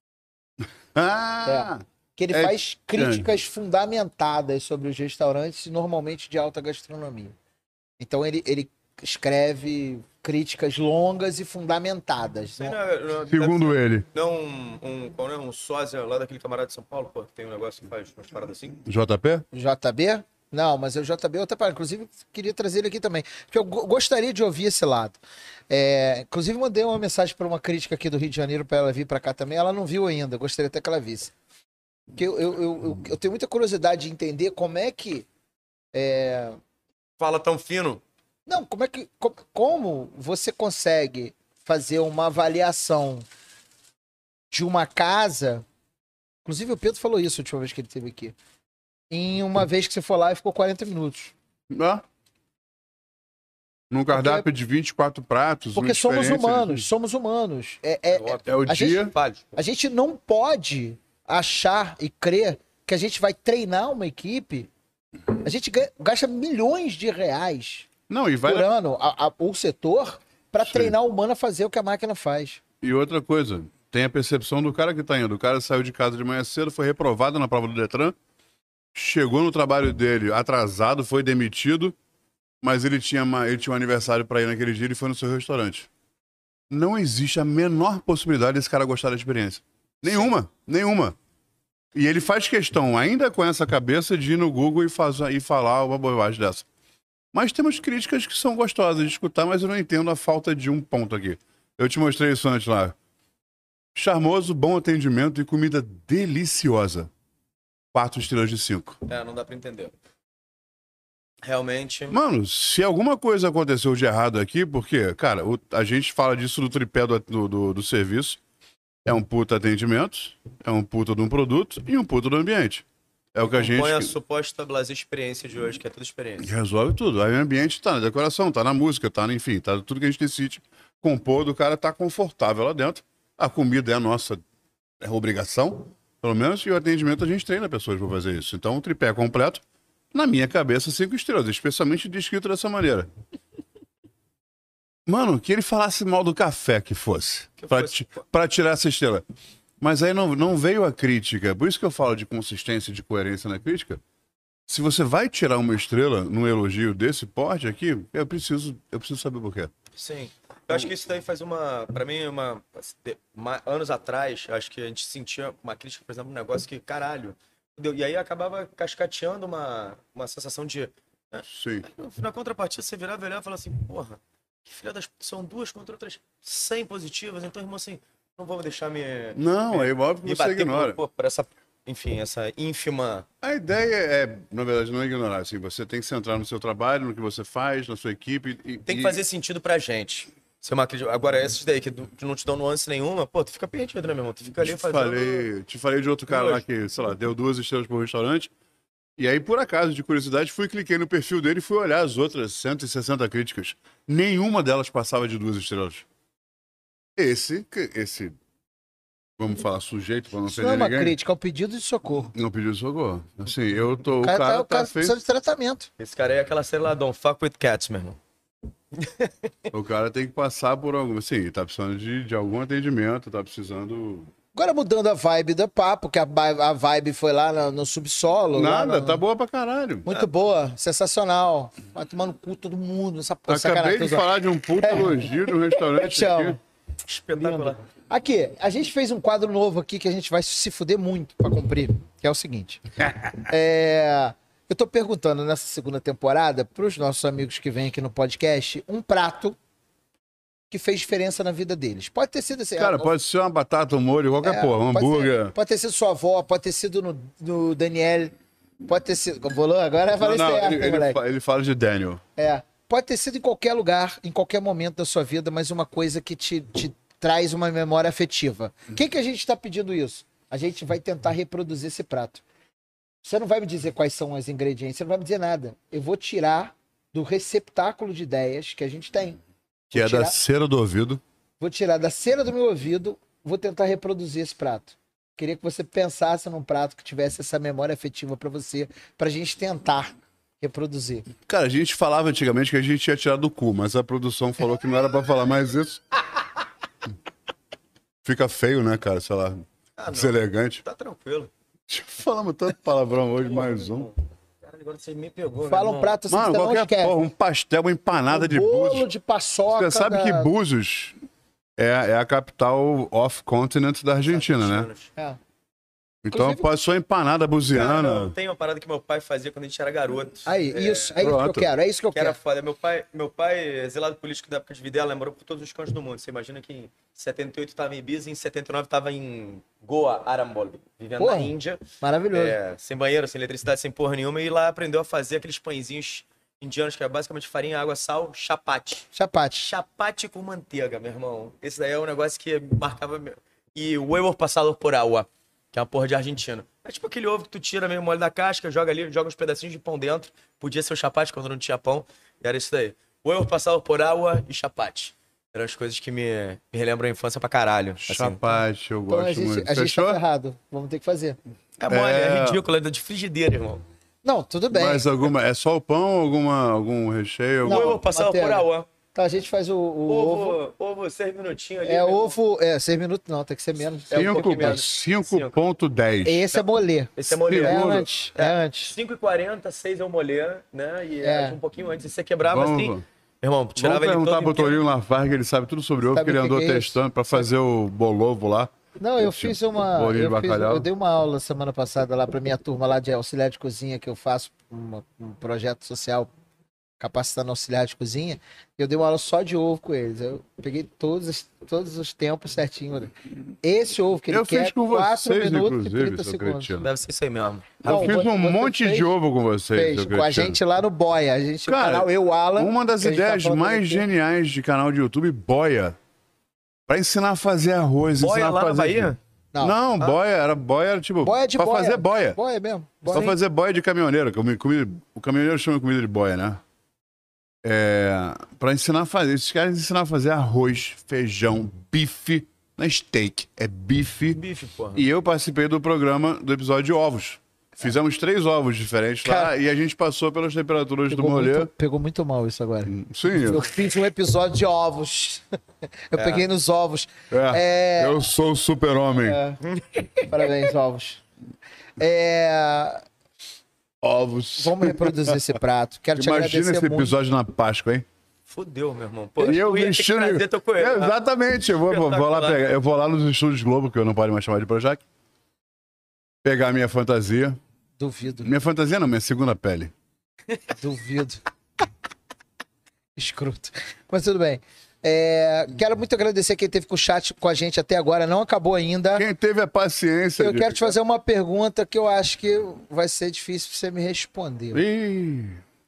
Ah! Que ele É faz críticas fundamentadas sobre os restaurantes, normalmente de alta gastronomia. Então ele, ele escreve críticas longas e fundamentadas. Isso aí Não- não é- não é- Segundo ele, Não um, um, qual é? Um sósia lá daquele camarada de São Paulo, pô, que tem um negócio que faz umas paradas assim. J P? J B? Não, mas o J B, eu até, inclusive, queria trazer ele aqui também. Porque eu go- gostaria de ouvir esse lado. É, inclusive, mandei uma mensagem para uma crítica aqui do Rio de Janeiro para ela vir para cá também. Ela não viu ainda, gostaria até que ela visse. Porque eu, eu, eu, eu, eu tenho muita curiosidade de entender como é que. É... Fala tão fino. Não, como é que. co- Como você consegue fazer uma avaliação de uma casa. Inclusive, o Pedro falou isso a última vez que ele esteve aqui. Em uma vez que você for lá e ficou quarenta minutos. Ah. Num cardápio de vinte e quatro pratos. Porque uma somos experiência humanos, de- somos humanos. É, é, é- É o a dia. Fale. a gente não pode achar e crer que a gente vai treinar uma equipe. A gente ganha- gasta milhões de reais Não, e vai. por ano, a- a- o setor, para Sim. treinar o humano a fazer o que a máquina faz. E outra coisa, tem a percepção do cara que tá indo. O cara saiu de casa de manhã cedo, foi reprovado na prova do Detran, chegou no trabalho dele atrasado, foi demitido, mas ele tinha, uma, ele tinha um aniversário para ir naquele dia e foi no seu restaurante. Não existe a menor possibilidade desse cara gostar da experiência. Nenhuma, nenhuma. E ele faz questão, ainda com essa cabeça, de ir no Google e, faz, e falar uma bobagem dessa. Mas temos críticas que são gostosas de escutar, mas eu não entendo a falta de um ponto aqui. Eu te mostrei isso antes lá. Charmoso, bom atendimento e comida deliciosa. Quatro estrelas de cinco. É, não dá pra entender. Realmente. Mano, se alguma coisa aconteceu de errado aqui, porque, cara, o- a gente fala disso do tripé do, do, do- do serviço. É um puta atendimento, é um puta de um produto e um puta do ambiente. É o que a gente... Põe a suposta blazer experiência de hoje, que é tudo experiência. Resolve tudo. Aí o ambiente tá na decoração, tá na música, tá na, enfim, tá tudo que a gente decide compor do cara tá confortável lá dentro. A comida é a nossa é a obrigação, pelo menos, e o atendimento a gente treina pessoas para fazer isso. Então, o tripé é completo, na minha cabeça, cinco estrelas, especialmente descrito dessa maneira. Mano, que ele falasse mal do café que fosse, Que pra, fosse. ti- pra tirar essa estrela. Mas aí não, não veio a crítica. Por isso que eu falo de consistência e de coerência na crítica. Se você vai tirar uma estrela num elogio desse porte aqui, eu preciso, eu preciso saber por quê. Sim. Eu acho que isso daí faz uma. Pra mim, uma, uma- anos atrás, eu acho que a gente sentia uma crítica, por exemplo, um negócio que, caralho. Entendeu? E aí acabava cascateando uma, uma sensação de. Sim. Na contrapartida, você virava e olhava e falava assim, porra, que filha das. São duas contra outras cem positivas, então, irmão, assim, não vou deixar me. Não, é óbvio me que você bater ignora. por, por essa. Enfim, essa ínfima. A ideia é, na verdade, não é ignorar. Assim, você tem que se centrar no seu trabalho, no que você faz, na sua equipe. E, Tem que e- fazer sentido pra gente. Ser uma crítica. Agora, esses daí que, do- que não te dão nuance nenhuma, pô, tu fica perdido, né, meu irmão? Tu fica ali Te fazendo. falei, te falei de outro cara lá que, sei lá, deu duas estrelas pro restaurante. E aí, por acaso, de curiosidade, fui, cliquei no perfil dele e fui olhar as outras cento e sessenta críticas. Nenhuma delas passava de duas estrelas. Esse, esse, vamos falar sujeito, para não Isso não é ofender uma ninguém. crítica, é um pedido de socorro. Não pediu socorro. Assim, eu tô, O o cara, cara, tá, o tá cara feito, precisa de tratamento. Esse cara aí é aquela série lá, Don't Fuck with Cats, meu irmão. o cara tem que passar por algum, assim, tá precisando de, de algum atendimento, tá precisando... Agora mudando a vibe do papo, que a, ba- a vibe foi lá no, no subsolo. lá Nada, no- tá boa pra caralho. Muito boa, sensacional. Vai tomar no cu todo mundo, essa porra. Acabei sacanagem, de tô zoando. falar de um puto elogio de um restaurante Te amo. aqui. Espetacular. Aqui, a gente fez um quadro novo aqui que a gente vai se fuder muito pra cumprir, que é o seguinte. É, eu tô perguntando nessa segunda temporada pros nossos amigos que vêm aqui no podcast um prato que fez diferença na vida deles. Pode ter sido assim. Cara, a- pode ser uma batata, um molho, qualquer é, porra, um pode hambúrguer. ser- pode ter sido sua avó, pode ter sido no, no Daniel, pode ter sido. Volou? Agora eu falei Não, não, certo, ele, hein, ele moleque? fa- ele fala de Daniel. É. Pode ter sido em qualquer lugar, em qualquer momento da sua vida, mas uma coisa que te, te traz uma memória afetiva. O que, que a gente está pedindo isso? A gente vai tentar reproduzir esse prato. Você não vai me dizer quais são os ingredientes, você não vai me dizer nada. Eu vou tirar do receptáculo de ideias que a gente tem. Que Vou é da tirar- cera do ouvido. Vou tirar da cera do meu ouvido, vou tentar reproduzir esse prato. Queria que você pensasse num prato que tivesse essa memória afetiva para você, pra gente tentar reproduzir. Cara, a gente falava antigamente que a gente ia tirar do cu, mas a produção falou que não era pra falar mais isso. Fica feio, né, cara? Sei lá, Ah, não. deselegante. Tá tranquilo. Falamos tanto palavrão hoje, mais um. Cara, agora você me pegou, Fala meu um irmão. prato assim que Mano, você não qualquer esquece. porra, um pastel, uma empanada de Um bolo Búzios. de paçoca. Você sabe da- que Búzios é, é a capital off-continent da Argentina, né? É. Então Inclusive- passou empanada Cara, buziana. não, tem uma parada que meu pai fazia quando a gente era garoto. Aí, É, isso, é isso que eu pronto. quero, é isso que eu Que era quero. foda. Meu pai, meu pai, exilado político da época de Videla, lembrou por todos os cantos do mundo. Você imagina que em setenta e oito estava em Ibiza, em setenta e nove estava em Goa, Arambol, vivendo Porra, na Índia. Maravilhoso. É, sem banheiro, sem eletricidade, sem porra nenhuma. E lá aprendeu a fazer aqueles pãezinhos indianos, que é basicamente farinha, água, sal, chapate. Chapate. Chapate com manteiga, meu irmão. Esse daí é um negócio que marcava... meu- E o huevo passado por agua, que é uma porra de argentino. É tipo aquele ovo que tu tira meio mole da casca, joga ali, joga uns pedacinhos de pão dentro. Podia ser o chapate quando não tinha pão. E era isso daí. Huevo passado por agua e chapate. Eram as coisas que me, me relembram a infância pra caralho. Assim. Chapate, eu Então gosto a gente, muito. a gente Fechou? tá ferrado. Vamos ter que fazer. É mole, é, É. ridículo, é de frigideira, irmão. Não, tudo bem. Mas alguma. É só o pão, alguma, algum recheio? Não, alguma- Huevo passado manteiga. por agua. Tá, a gente faz o, o ovo. Ovo, ovo, seis minutinhos ali. É meu irmão. ovo. É, seis minutos não, tem que ser menos. É um pouquinho menos. cinco ponto dez. Esse é molê. Esse é molê. É Seguro. antes. É antes. cinco e quarenta, seis é o molê, né? E É. é. um pouquinho antes. E você quebrava Vamos, assim. vamos. Irmão, tirava ele perguntar todo pro inteiro. Torinho Lafargue, ele sabe tudo sobre ovo, Sabe que ele o que andou que é isso? testando pra fazer o bolovo lá. Não, eu fiz uma. Bolinho de Eu, fiz- bacalhau. eu dei uma aula semana passada lá pra minha turma lá de auxiliar de cozinha, que eu faço uma- um projeto social capacitando auxiliar de cozinha. Eu dei uma aula só de ovo com eles. Eu peguei todos, os- todos os tempos certinho. Esse ovo que ele Eu quer, fiz com quatro vocês, minutos e inclusive, trinta seu segundos. cretino. Deve ser isso aí mesmo. Não, Eu fiz você- um você monte fez- de ovo com vocês, Fez seu com a cretino. gente lá no Boia. A gente, o Cara, canal Eu, o Alan. Uma das que a gente tá ideias falando mais aqui. geniais de canal de YouTube, boia. Pra ensinar a fazer arroz, Boia ensinar lá a na fazer... Bahia? Não, Não, boia, era boia, era tipo, Boia de pra boia. fazer boia. Boia mesmo. Pra Boia. fazer boia de caminhoneiro. comi- comida- o caminhoneiro chama comida de boia, né? É, pra ensinar a fazer. Esses caras ensinar a fazer arroz, feijão, bife, não é steak, é bife. Bife, porra. E eu participei do programa, do episódio de ovos. Fizemos três ovos diferentes lá Cara, e a gente passou pelas temperaturas do Pegou molê. muito, pegou muito mal isso agora. Sim, Eu fiz um episódio de ovos. Eu peguei nos ovos. é, É, eu sou o super-homem. Parabéns, ovos. É, Ovos. vamos reproduzir esse prato. Quero te Imagina agradecer esse muito. episódio na Páscoa, hein? Fudeu, meu irmão. Pô, E eu ia ter que vestindo. trazer teu coelho. É, exatamente. Eu vou, vou- vou lá Espetacular. pegar. Eu vou lá nos estúdios Globo, que eu não pode mais chamar de Projac. Pegar a minha fantasia. Duvido, Minha fantasia não, minha segunda pele. duvido. Escroto. Mas tudo bem. É, quero muito agradecer quem esteve com o chat com a gente até agora. Não acabou ainda. Quem teve a paciência. Eu de quero te ficar- fazer uma pergunta que eu acho que vai ser difícil você me responder. O Ih,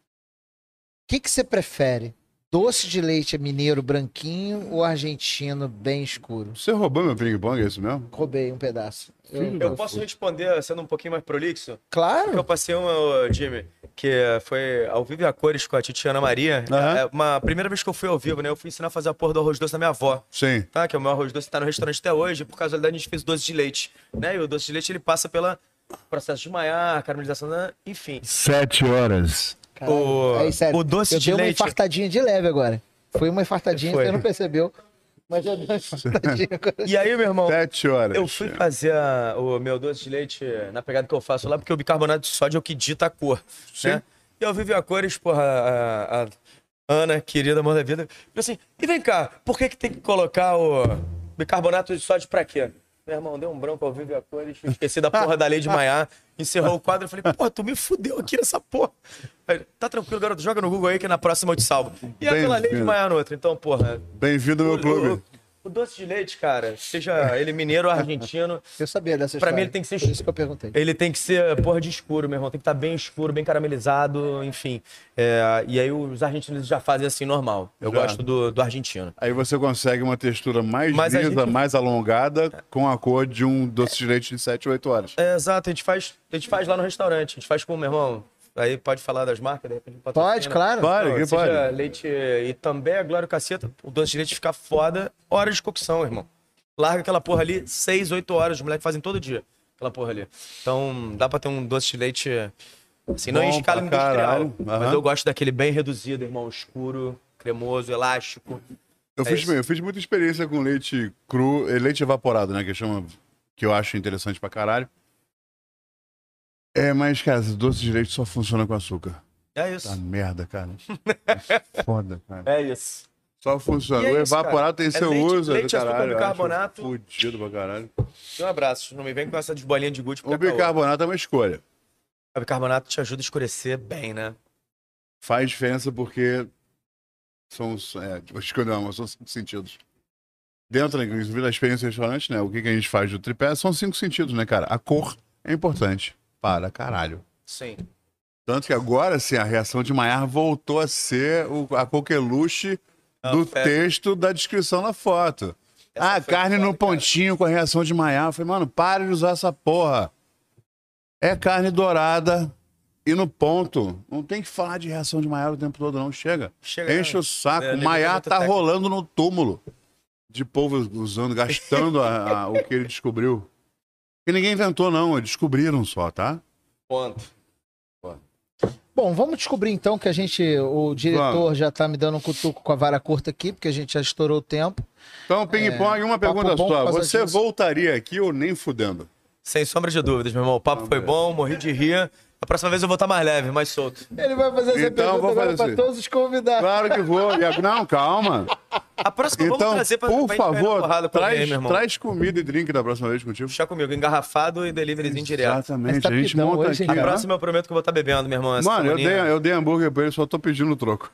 que, que você prefere? Doce de leite mineiro branquinho ou argentino bem escuro? você roubou meu ping-pong, é isso mesmo? Roubei um pedaço. Eu- Eu posso responder sendo um pouquinho mais prolixo? Porque Claro. eu passei uma, ô, Jimmy, que foi ao vivo e a cores com a Titiana Maria. Aham. É uma primeira vez que eu fui ao vivo, né? Eu fui ensinar a fazer a porra do arroz doce da minha avó. Sim. Tá? Que é o meu arroz doce tá no restaurante até hoje. Por casualidade, a gente fez doce de leite. Né? E o doce de leite, ele passa pelo processo de maiar, caramelização, né? Enfim. Sete horas. Caralho. O- Aí, sério, o doce eu de dei uma leite- infartadinha de leve agora. Foi uma infartadinha, Foi. você não percebeu. Mas já deu uma infartadinha agora. E aí, meu irmão, Sete horas. eu fui fazer a- o meu doce de leite na pegada que eu faço lá, porque o bicarbonato de sódio é o que dita a cor. Sim. Né? E ao vivo e a cores, porra, a, a Ana, querida mãe da vida, falou assim: e vem cá, por que, que tem que colocar o bicarbonato de sódio pra quê? Meu irmão, deu um branco ao vivo e a cores, esqueci da porra da lei de Maiar, encerrou o quadro. Eu falei: porra, tu me fudeu aqui nessa porra. Aí, tá tranquilo, garoto, joga no Google aí que na próxima eu te salvo. E aquela lei de Bem-vindo. Maiar no outro. Então, porra. Bem-vindo ao meu clube. O, o- o doce de leite, cara, seja ele mineiro ou argentino, Eu sabia dessa Pra história. mim ele tem que ser Por isso que eu perguntei. ele tem que ser porra de escuro, meu irmão. Tem que estar bem escuro, bem caramelizado, enfim. É, e aí os argentinos já fazem assim normal. Eu Já. gosto do, do argentino. Aí você consegue uma textura mais Mas a lisa, gente- mais alongada, com a cor de um doce de leite de sete, oito horas. É, exato, a gente, faz, a gente faz lá no restaurante. A gente faz com o meu irmão. Aí pode falar das marcas, de repente Pode, patrocina. claro. Pode, Não, que seja pode. leite e também a Glória Caceta, o doce de leite fica foda, horas de cocção, irmão. Larga aquela porra ali, seis, oito horas, os moleques fazem todo dia, aquela porra ali. Então, dá pra ter um doce de leite, assim, não em Bom escala pra industrial, caralho. mas Aham. eu gosto daquele bem reduzido, irmão, escuro, cremoso, elástico. Eu, É fiz, isso. eu fiz muita experiência com leite cru, eh, leite evaporado, né? Que chama, que eu acho interessante pra caralho. É, mas, cara, esse doce de leite só funciona com açúcar. É isso, Tá merda, cara. Foda, cara. é isso. Só funciona. E é O isso, evaporado cara. tem seu É leite- uso. leite, do açúcar, caralho, eu acho bicarbonato. Fudido pra caralho. E um abraço. Não me vem com essa de bolinha de gude. O bicarbonato é uma escolha. O bicarbonato te ajuda a escurecer bem, né? Faz diferença porque são, é, tipo, escolher não, mas são cinco sentidos. Dentro, inclusive, da experiência do restaurante, né? O que, que a gente faz do tripé são cinco sentidos, né, cara? A cor é importante. Para caralho. Sim. Tanto que agora, assim, a reação de Maiar voltou a ser o, a coqueluche do Não, fé. texto da descrição da foto. Essa ah, foi carne foda, no pontinho com a reação de Maiar. Eu falei, mano, para de usar essa porra. É carne dourada e no ponto. Não tem que falar de reação de Maiar o tempo todo, não. Chega. Chega, Enche o saco. é, O nego Maiar muito tá técnico. rolando no túmulo de povo usando, gastando a- a- o que ele descobriu. E ninguém inventou, não. Descobriram só, tá? Ponto. Bom, vamos descobrir então que a gente, o diretor Vamos. já tá me dando um cutuco com a vara curta aqui, porque a gente já estourou o tempo. Então, ping-pong, uma pergunta papo bom só. por causa Você disso. voltaria aqui ou nem fudendo? Sem sombra de dúvidas, meu irmão. O papo foi bom, morri de rir. A próxima vez eu vou estar mais leve, mais solto. Ele vai fazer essa Então, pergunta vou agora fazer para assim. todos os convidados. Claro que vou. E- Não, calma. A próxima vamos Então, trazer pra por pra gente cair na favor, porrada com alguém, traz, meu irmão. traz comida e drink da próxima vez contigo. Puxar comigo, engarrafado e deliveryzinho direto. Exatamente. Mas tá A gente pidão monta hoje, aqui. hein, A cara? ó. próxima eu prometo que eu vou estar bebendo, meu irmão. essa Mano, eu semaninha. dei, eu dei hambúrguer pra ele, só tô pedindo troco.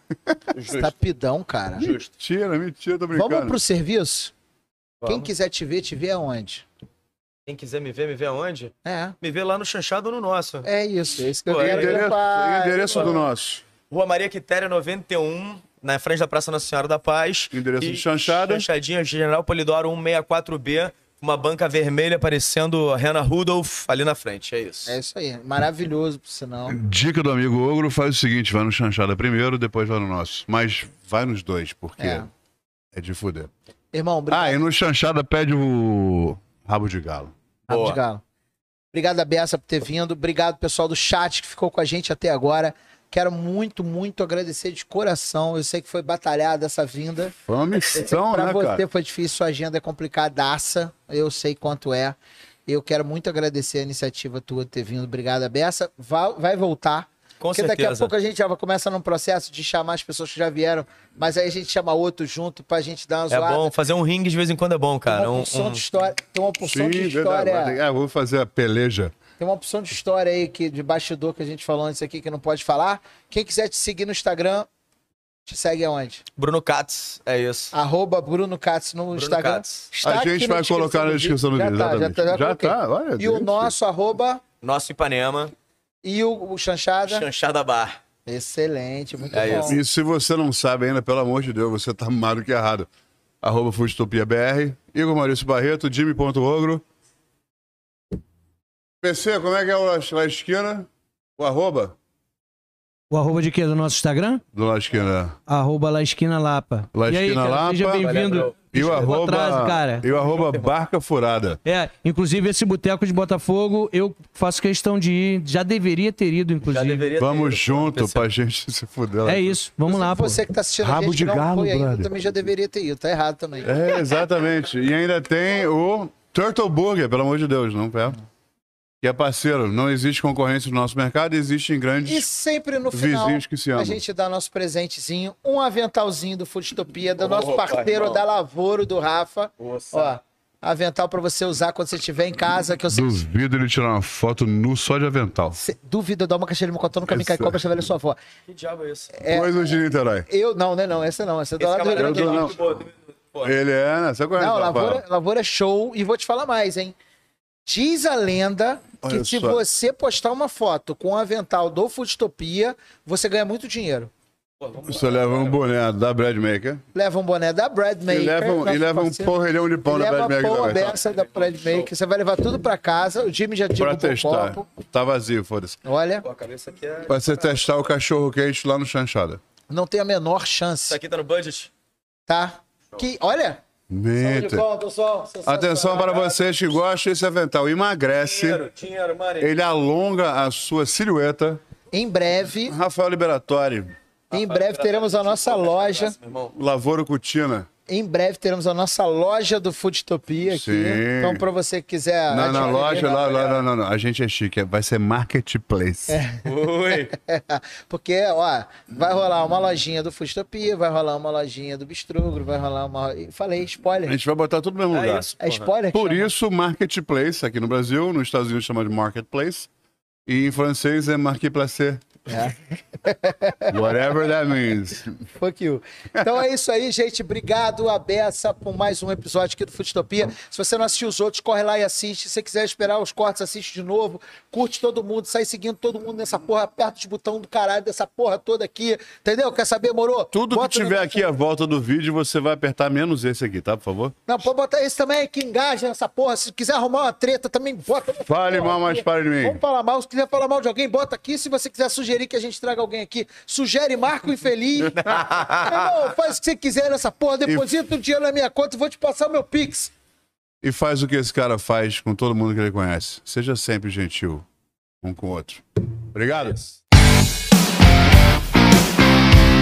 Tapidão, cara. Justo. Mentira, mentira, tô brincando. Vamos pro serviço? Quem Vamos. quiser te ver, te vê aonde? Quem quiser me ver, me vê aonde? É, Me vê lá no Chanchado ou no nosso. é isso. É isso que eu Pô, quero. Endereço, rapaz. endereço do nosso. Rua Maria Quitéria, noventa e um, na frente da Praça Nossa Senhora da Paz. Endereço E de chanchada. Chanchadinha, General Polidoro cento e sessenta e quatro B, uma banca vermelha aparecendo Rena Rudolph ali na frente, é isso. É isso aí. Maravilhoso, por sinal. Dica do amigo Ogro, faz o seguinte, vai no chanchada primeiro, depois vai no nosso. Mas vai nos dois, porque É. é, de fuder. Irmão, obrigado. Ah, e no chanchada pede o rabo de galo. Rabo Boa. de Galo. Obrigado, Abessa, por ter vindo. Obrigado, pessoal do chat que ficou com a gente até agora. Quero muito, muito agradecer de coração. Eu sei que foi batalhada essa vinda. Foi uma missão, Pra né, você cara? foi difícil, sua agenda é complicadaça. Eu sei quanto é. Eu quero muito agradecer a iniciativa tua de ter vindo. Obrigado, Abessa. Vai, vai voltar. Com Porque daqui a certeza. pouco a gente já vai começar num processo de chamar as pessoas que já vieram, mas aí a gente chama outro junto pra gente dar uma É zoada. bom, fazer um ringue de vez em quando é bom, Tem cara. uma Um, porção um- de história. Tem uma porção Sim, de verdade. história. Ah, vou fazer a peleja. Tem uma opção de história aí que, de bastidor que a gente falou antes aqui que não pode falar. Quem quiser te seguir no Instagram, te segue aonde? Bruno Katz, é isso. Arroba Bruno Katz no Instagram. Katz. Está A aqui gente na vai colocar na descrição do vídeo, Já tá, já exatamente. tá, já Já coloquei. tá, olha, E o Deus. nosso arroba Nosso Ipanema, e o, o Chanchada. Chanchada Bar. Excelente, muito É bom. isso. E se você não sabe ainda, pelo amor de Deus, você tá mais do que errado. Arroba Foodtopia B R, Igor Maurício Barreto, Jimmy.ogro. P C, como é que é o La Esquina? O arroba? O arroba de quê? Do nosso Instagram? Do La Esquina. Arroba La Esquina Lapa. La e aí, Esquina cara, Lapa. seja Valeu, bem-vindo. bro. E o Desculpa arroba, atraso, cara. e o arroba Barca Furada. É, inclusive esse boteco de Botafogo, eu faço questão de ir. Já deveria ter ido, Já inclusive. deveria ter Vamos ido, junto P C. pra gente se fuder lá. É isso, vamos lá, pô. Você que tá assistindo a Rabo gente de que não galo, foi ainda, brother. também já deveria ter ido. Tá errado também. É, exatamente. E ainda tem o Turtle Burger, pelo amor de Deus, não é? Que é parceiro. Não existe concorrência no nosso mercado, existem E grandes sempre no final, vizinhos que se amam. a gente dá nosso presentezinho, um aventalzinho do Foodtopia, do Opa, nosso parceiro irmão. da Lavoro, do Rafa. Nossa. Ó, avental pra você usar quando você estiver em casa, que eu sei Duvido ele tirar uma foto nu só de avental. Cê- duvida, dá uma caixinha de mocotó no caminho Esse- cai cobra, chevele sua avó. Que diabo é isso? Coisas de Niterói. Eu, não, não é não, essa não, essa é do Esse lado do Rio camarada Grande do Eu Norte. tô- não. muito boa. Ele é, né? Você conhece Não, o lavoura, Rafael? lavoura é show. E vou te falar mais, hein? Diz a lenda que Olha se só. você postar uma foto com o avental do Foodtopia, você ganha muito dinheiro. Pô, vamos Você leva um boné da Bread Maker Leva um boné da Bread e Maker. leva, um- nosso e leva um parceiro. porrelhão de pão E da leva Bread a Maker pão também. aberta da Bread Maker. Você vai levar tudo pra casa. O Jimmy já Pra divulgou o testar. copo. Tá vazio, foda-se. Olha, Pô, a cabeça aqui é... Pra você testar o cachorro quente lá no Chanchada. não tem a menor Isso chance, aqui tá no budget? tá? Que, olha. Salve de Mente. palmas, pessoal. Sensacional. Atenção para vocês que gostam desse avental. Emagrece, Dinheiro, dinheiro, money. ele alonga a sua silhueta. Em breve, Rafael Liberatori, em breve teremos a nossa loja. Meu irmão. Lavoura Cutina. em breve teremos a nossa loja do Foodtopia aqui. Sim. Então, para você que quiser... Não, na adquirir, loja, né? lá, lá, não, não, não. A gente é chique, vai ser marketplace. É. Ui. Porque, ó, vai rolar uma lojinha do Foodtopia, vai rolar uma lojinha do Bistrugro, vai rolar uma... Falei, A spoiler. gente vai botar tudo no mesmo É lugar. isso, É porra. spoiler? que Por chama? isso, marketplace aqui no Brasil, nos Estados Unidos chama de marketplace. E em francês é marketplace. É. Whatever that means. Fuck you. Então é isso aí, gente. Obrigado, a Bessa, por mais um episódio aqui do Foodtopia. Se você não assistiu os outros, corre lá e assiste. Se você quiser esperar os cortes, assiste de novo. Curte todo mundo, sai seguindo todo mundo nessa porra. Aperta os botões do caralho dessa porra toda aqui. Entendeu? Quer saber, moro? Tudo Bota que no- tiver aqui à volta do vídeo, você vai apertar menos esse aqui, tá? Por favor. Não, pode botar esse também, que engaja nessa porra. Se quiser arrumar uma treta, também bota. nessa Fale porra mal, mas aqui. fale de mim. Vamos falar mal. Se quiser falar mal de alguém, bota aqui. Se você quiser sugerir que a gente traga alguém aqui, sugere Marco Infeliz. Irmão, faz o que você quiser nessa porra. Deposita o dinheiro na minha conta e vou te passar o meu Pix. E faz o que esse cara faz com todo mundo que ele conhece. Seja sempre gentil um com o outro. Obrigado.